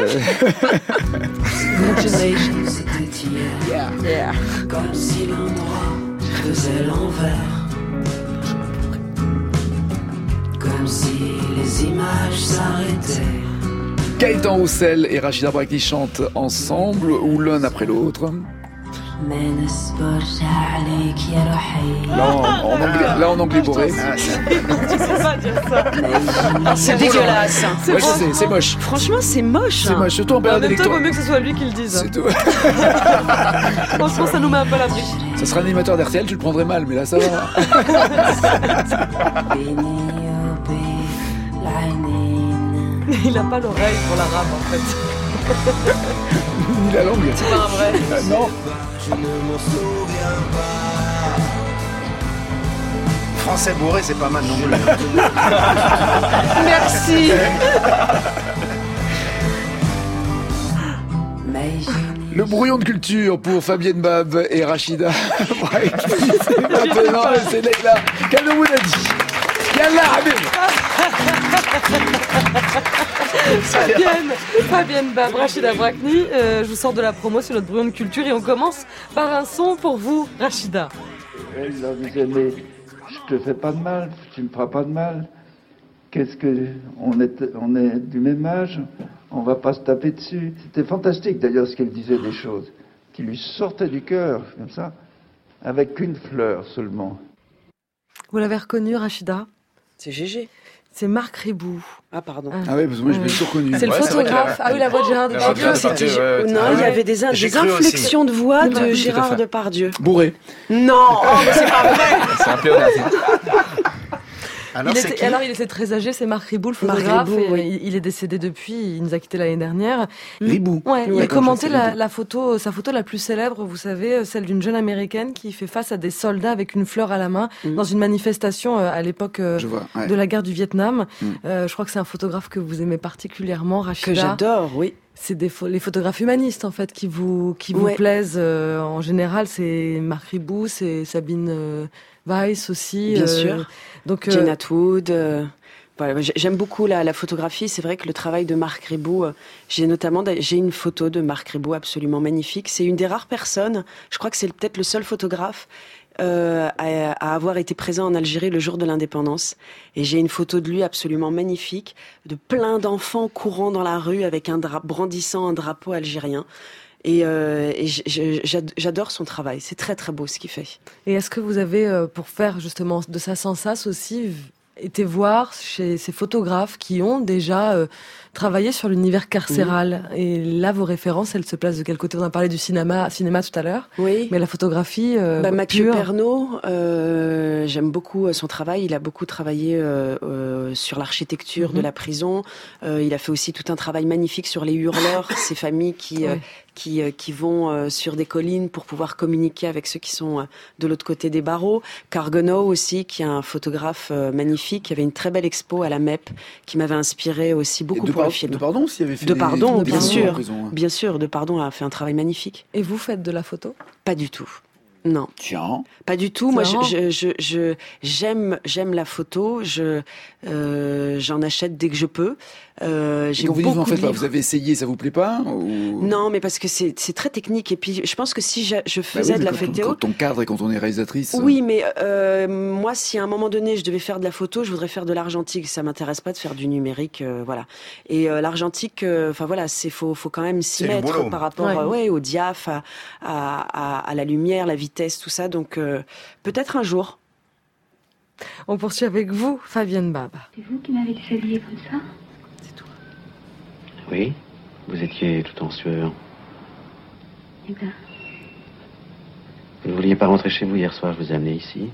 L: Yeah. Comme si l'endroit faisait l'envers. Comme si les images s'arrêtaient.
A: Gaëtan Roussel et Rachida Brakni chantent ensemble, ou l'un après l'autre. Là en anglais bourré.
B: C'est dégueulasse.
A: C'est moche.
B: Franchement, c'est moche.
A: C'est moche, surtout en période électorale.
F: Il vaut mieux que ce soit lui qui le dise.
A: C'est tout.
F: Franchement, ça nous met un peu la brique.
A: Ça serait un animateur d'RTL, tu le prendrais mal, mais là ça va.
F: Il a pas l'oreille pour l'arabe en fait.
A: Ni la langue.
F: C'est pas un vrai.
A: Non.
L: Je ne m'en souviens pas.
K: Français bourré, c'est pas mal non plus.
B: Merci.
A: Le brouillon de culture pour Fabienne Bab et Rachida. Maintenant, c'est Leïla Kanomounadi. Yallah, Habib.
F: Fabienne Bab, Rachida Brakni, je vous sors de la promo sur notre brouillon de culture et on commence par un son pour vous, Rachida.
N: Elle leur disait, mais je te fais pas de mal, tu me feras pas de mal. Qu'est-ce que on est du même âge, on va pas se taper dessus. C'était fantastique d'ailleurs ce qu'elle disait, des choses qui lui sortaient du cœur comme ça, avec une fleur seulement.
F: Vous l'avez reconnu, Rachida?
B: C'est Gégé.
F: C'est Marc Ribou.
B: Ah, pardon.
A: Ah ouais, parce que moi je l'ai toujours connu.
F: C'est le photographe. Ah oui, la voix de Gérard Depardieu.
B: Non, il y avait des inflexions de voix de Gérard Depardieu.
A: Bourré.
B: Non, mais c'est pas vrai.
J: C'est un pléonasme.
K: Alors,
F: il était très âgé, c'est Marc Ribou, le photographe.
B: Ribou,
F: Il est décédé depuis, il nous a quittés l'année dernière.
A: Ribou.
F: Ouais, il a
A: D'accord,
F: commenté
A: je sais,
F: sa photo la plus célèbre, vous savez, celle d'une jeune américaine qui fait face à des soldats avec une fleur à la main dans une manifestation à l'époque de la guerre du Vietnam. Je crois que c'est un photographe que vous aimez particulièrement, Rachida.
B: Que j'adore, oui.
F: C'est les photographes humanistes en fait qui vous plaisent en général. C'est Marc Ribou, c'est Sabine Weiss aussi.
B: Bien sûr.
F: Donc
B: Jane Atwood. Voilà, j'aime beaucoup la photographie. C'est vrai que le travail de Marc Ribou, j'ai une photo de Marc Ribou absolument magnifique. C'est une des rares personnes, je crois que c'est peut-être le seul photographe à avoir été présent en Algérie le jour de l'indépendance. Et j'ai une photo de lui absolument magnifique, de plein d'enfants courant dans la rue avec brandissant un drapeau algérien. Et j'adore son travail. C'est très très beau ce qu'il fait.
F: Et est-ce que vous avez, pour faire justement de ça sans sas aussi, été voir chez ces photographes qui ont déjà travaillé sur l'univers carcéral. Et là, vos références, elles se placent de quel côté? On a parlé du cinéma tout à l'heure.
B: Oui.
F: Mais la photographie
B: Mathieu Pernaut, j'aime beaucoup son travail. Il a beaucoup travaillé sur l'architecture de la prison. Il a fait aussi tout un travail magnifique sur les hurleurs, ces familles qui vont sur des collines pour pouvoir communiquer avec ceux qui sont de l'autre côté des barreaux. Cargoneau aussi, qui est un photographe magnifique. Il y avait une très belle expo à la MEP qui m'avait inspiré aussi beaucoup pour le film.
A: Depardon aussi avait fait
B: Depardon, bien sûr.
A: Prison,
B: Bien sûr, Depardon a fait un travail magnifique.
F: Et vous faites de la photo?
B: Pas du tout. Non.
A: Tiens.
B: Pas du tout. Moi, j'aime la photo. J'en achète dès que je peux.
A: J'ai quand vous dites, vous en faites pas, vous avez essayé, ça vous plaît pas ou...
B: Non, mais parce que c'est très technique. Et puis, je pense que si je faisais de la photo,
A: quand on cadre et quand on est réalisatrice.
B: Oui, mais moi, si à un moment donné je devais faire de la photo, je voudrais faire de l'argentique. Ça m'intéresse pas de faire du numérique, voilà. Et l'argentique, enfin voilà, faut quand même s'y mettre par rapport, au diaph, à la lumière, la vitesse, tout ça. Donc peut-être un jour.
F: On poursuit avec vous, Fabienne Baba.
O: C'est vous qui m'avez déshabillée comme ça?
B: C'est toi.
G: Oui, vous étiez tout en sueur.
O: Eh bien...
G: Vous ne vouliez pas rentrer chez vous hier soir, je vous ai amené ici.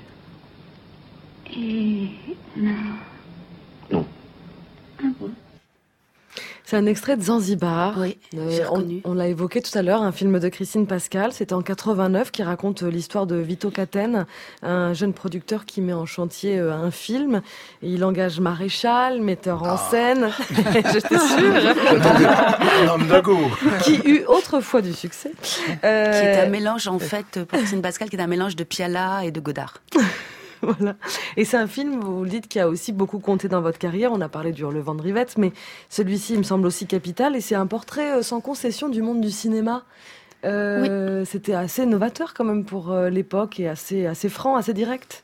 O: Et... non.
G: Non.
O: Ah bon?
F: C'est un extrait de Zanzibar.
B: Oui, j'ai reconnu.
F: On l'a évoqué tout à l'heure, un film de Christine Pascal. C'était en 89 qui raconte l'histoire de Vito Caten, un jeune producteur qui met en chantier un film. Et il engage maréchal, metteur en scène. J'étais sûre.
K: Un homme de goût.
F: Qui eut autrefois du succès.
E: Qui est un mélange, en fait, pour Christine Pascal, qui est un mélange de Piala et de Godard.
F: Voilà. Et c'est un film, vous le dites, qui a aussi beaucoup compté dans votre carrière. On a parlé du Hurlevent de Rivette, mais celui-ci, il me semble aussi capital. Et c'est un portrait sans concession du monde du cinéma. Oui. C'était assez novateur quand même pour l'époque et assez franc, assez direct.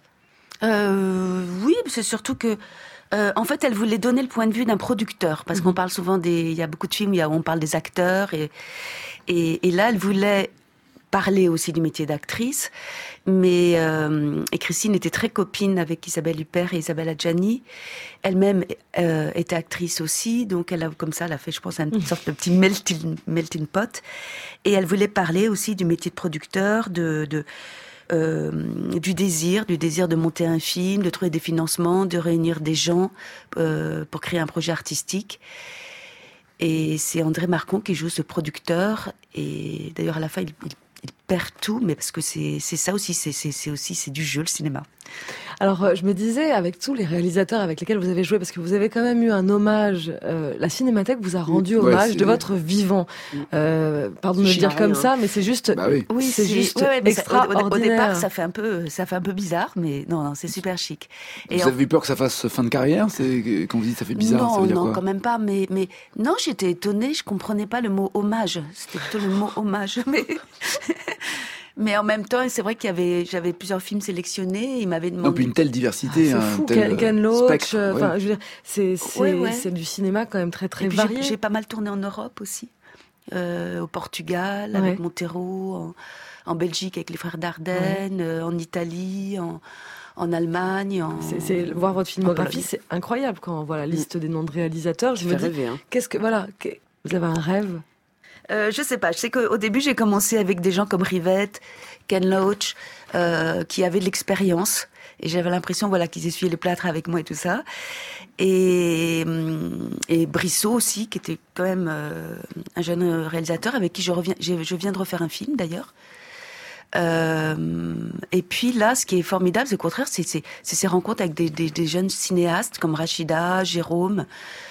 E: Oui, c'est surtout que en fait, elle voulait donner le point de vue d'un producteur, parce qu'on parle souvent il y a beaucoup de films où on parle des acteurs, et là, elle voulait parler aussi du métier d'actrice, mais et Christine était très copine avec Isabelle Huppert et Isabelle Adjani. Elle-même était actrice aussi, donc elle a fait, je pense, une sorte de petit melting pot. Et elle voulait parler aussi du métier de producteur, du désir de monter un film, de trouver des financements, de réunir des gens pour créer un projet artistique. Et c'est André Marcon qui joue ce producteur. Et d'ailleurs, à la fin, il perd tout, mais parce que c'est ça aussi, c'est du jeu, le cinéma.
F: Alors, je me disais, avec tous les réalisateurs avec lesquels vous avez joué, parce que vous avez quand même eu un hommage, la Cinémathèque vous a rendu hommage de votre vivant. Pardon de le dire comme ça, mais c'est juste, c'est juste extraordinaire.
E: Au départ, ça fait un peu bizarre, mais non, c'est super chic. Et
A: vous avez eu peur que ça fasse fin de carrière? C'est quand vous dites ça fait bizarre,
E: non,
A: ça veut dire quoi?
E: Quand même pas. Mais non, j'étais étonnée, je comprenais pas le mot hommage. C'était plutôt le mot hommage, mais en même temps, c'est vrai j'avais plusieurs films sélectionnés. Il m'avait demandé.
A: Non, puis une telle diversité,
F: c'est fou. Ken Loach,
A: enfin,
F: je veux dire, c'est du cinéma quand même très très varié.
E: J'ai pas mal tourné en Europe aussi, au Portugal avec Montero, en Belgique avec les frères Dardenne, en Italie, en Allemagne.
F: Voir votre filmographie, c'est incroyable quand on voit la liste des noms de réalisateurs. Je me dis,
B: rêver, hein.
F: vous avez un rêve?
E: Je sais pas. Je sais qu'au début, j'ai commencé avec des gens comme Rivette, Ken Loach, qui avaient de l'expérience. Et j'avais l'impression, voilà, qu'ils essuyaient les plâtres avec moi et tout ça. Et Brissot aussi, qui était quand même un jeune réalisateur avec qui je viens de refaire un film d'ailleurs. Et puis là, ce qui est formidable, c'est au contraire, c'est ces rencontres avec des jeunes cinéastes comme Rachida, Jérôme.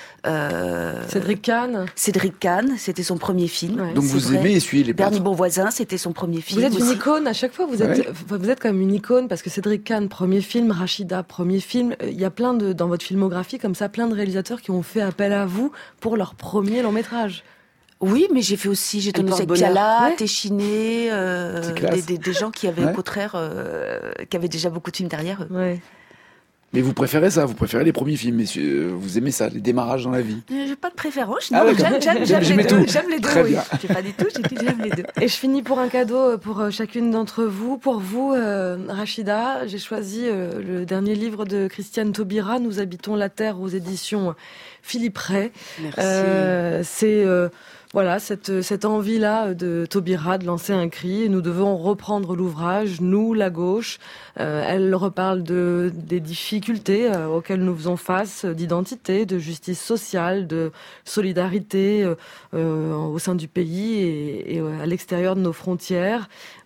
F: Cédric Kahn,
E: c'était son premier film.
A: Donc vous aimez essuyer les plâtres.
E: Bernie Bonvoisin, c'était son premier film.
F: Vous êtes
E: aussi.
F: une icône à chaque fois. Vous êtes quand même une icône parce que Cédric Kahn, premier film, Rachida, premier film. Il y a plein dans votre filmographie comme ça, plein de réalisateurs qui ont fait appel à vous pour leur premier long métrage.
E: Oui, mais j'ai tourné avec Piala, Téchiné, des gens qui avaient au contraire, qui avaient déjà beaucoup de films derrière eux.
F: Ouais.
A: Mais vous préférez ça, vous préférez les premiers films, messieurs, vous aimez ça, les démarrages dans la vie.
E: J'ai pas de préférence,
A: non,
E: j'aime les deux. J'aime les deux,
A: Très
E: oui.
A: bien.
E: J'ai pas dit tout, j'ai dit j'aime les deux.
F: Et je finis pour un cadeau pour chacune d'entre vous. Pour vous, Rachida, j'ai choisi le dernier livre de Christiane Taubira, Nous habitons la Terre, aux éditions Philippe Ray.
B: Merci.
F: C'est voilà, cette envie-là de Taubira de lancer un cri. Nous devons reprendre l'ouvrage, nous, la gauche. Elle reparle des difficultés auxquelles nous faisons face, d'identité, de justice sociale, de solidarité au sein du pays et à l'extérieur de nos frontières,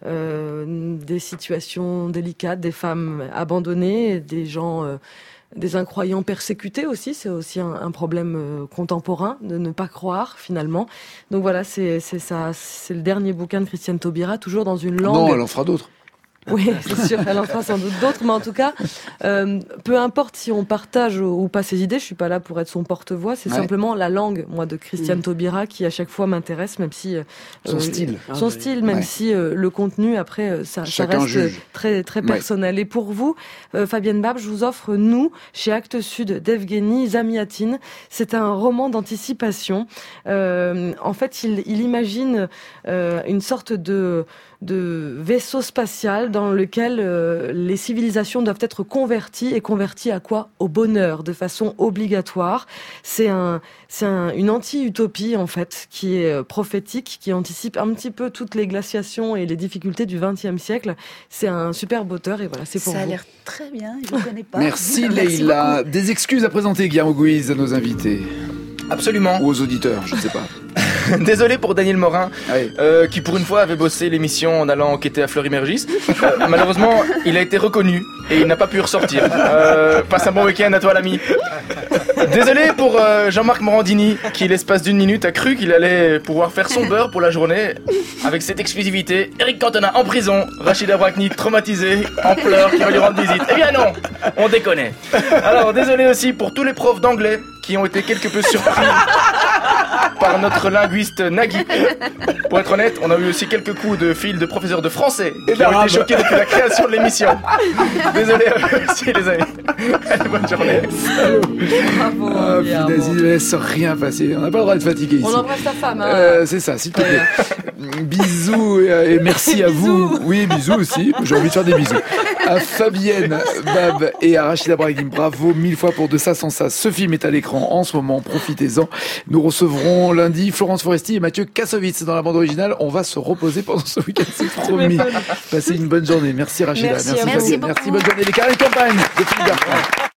F: des situations délicates, des femmes abandonnées, des gens... des incroyants persécutés aussi, c'est aussi un problème contemporain de ne pas croire finalement. Donc voilà, c'est ça, c'est le dernier bouquin de Christiane Taubira, toujours dans une langue.
A: Non, elle en fera d'autres.
F: Oui, c'est sûr, elle en fera sans doute d'autres, mais en tout cas, peu importe si on partage ou pas ses idées, je suis pas là pour être son porte-voix, c'est simplement la langue, moi, de Christiane Taubira qui à chaque fois m'intéresse, même si
A: son style,
F: même si le contenu après ça reste
A: juge.
F: très très personnel. Et pour vous, Fabienne Bab, je vous offre Nous chez Actes Sud d'Evgueni Zamiatine. C'est un roman d'anticipation. En fait, il imagine une sorte de vaisseau spatial dans lequel les civilisations doivent être converties. Et converties à quoi ? Au bonheur, de façon obligatoire. C'est une anti-utopie, en fait, qui est prophétique, qui anticipe un petit peu toutes les glaciations et les difficultés du XXe siècle. C'est un superbe auteur, et voilà, c'est pour vous.
E: Ça a l'air très bien, je ne connais pas.
A: Merci Leïla. Des excuses à présenter, Guillermo Guiz, à nos invités.
J: Absolument.
A: Ou aux auditeurs, je ne sais pas.
J: Désolé pour Daniel Morin, qui pour une fois avait bossé l'émission en allant enquêter à Fleury-Mérogis. Malheureusement, il a été reconnu et il n'a pas pu ressortir. Passe un bon week-end à toi l'ami. Désolé pour Jean-Marc Morandini, qui l'espace d'une minute a cru qu'il allait pouvoir faire son beurre pour la journée. Avec cette exclusivité, Eric Cantona en prison, Rachida Brakni traumatisée, en pleurs, qui va lui rendre visite. Eh bien non, on déconne. Alors désolé aussi pour tous les profs d'anglais qui ont été quelque peu surpris par notre linguiste Nagui. Pour être honnête, on a eu aussi quelques coups de fil de professeurs de français qui ont été choqués depuis la création de l'émission. Désolé aussi les amis. Allez, bonne journée.
F: Bravo.
A: Il ne laisse rien passer. On n'a pas le droit d'être fatigué ici.
F: On embrasse ta femme. Hein.
A: C'est ça, s'il te plaît. Bisous et merci à vous. Oui, bisous aussi. J'ai envie de faire des bisous. À Fabienne Bab et à Rachida Brahim. Bravo 1000 fois pour De ça sans ça. Ce film est à l'écran en ce moment. Profitez-en. Nous recevrons lundi Florence Foresti et Mathieu Kassovitz dans la bande originale. On va se reposer pendant ce week-end, c'est promis. Passez une bonne journée. Merci Rachida.
E: Merci,
A: Fabienne. Merci, bonne journée. Les carrés de campagne de Philippe Bertrand.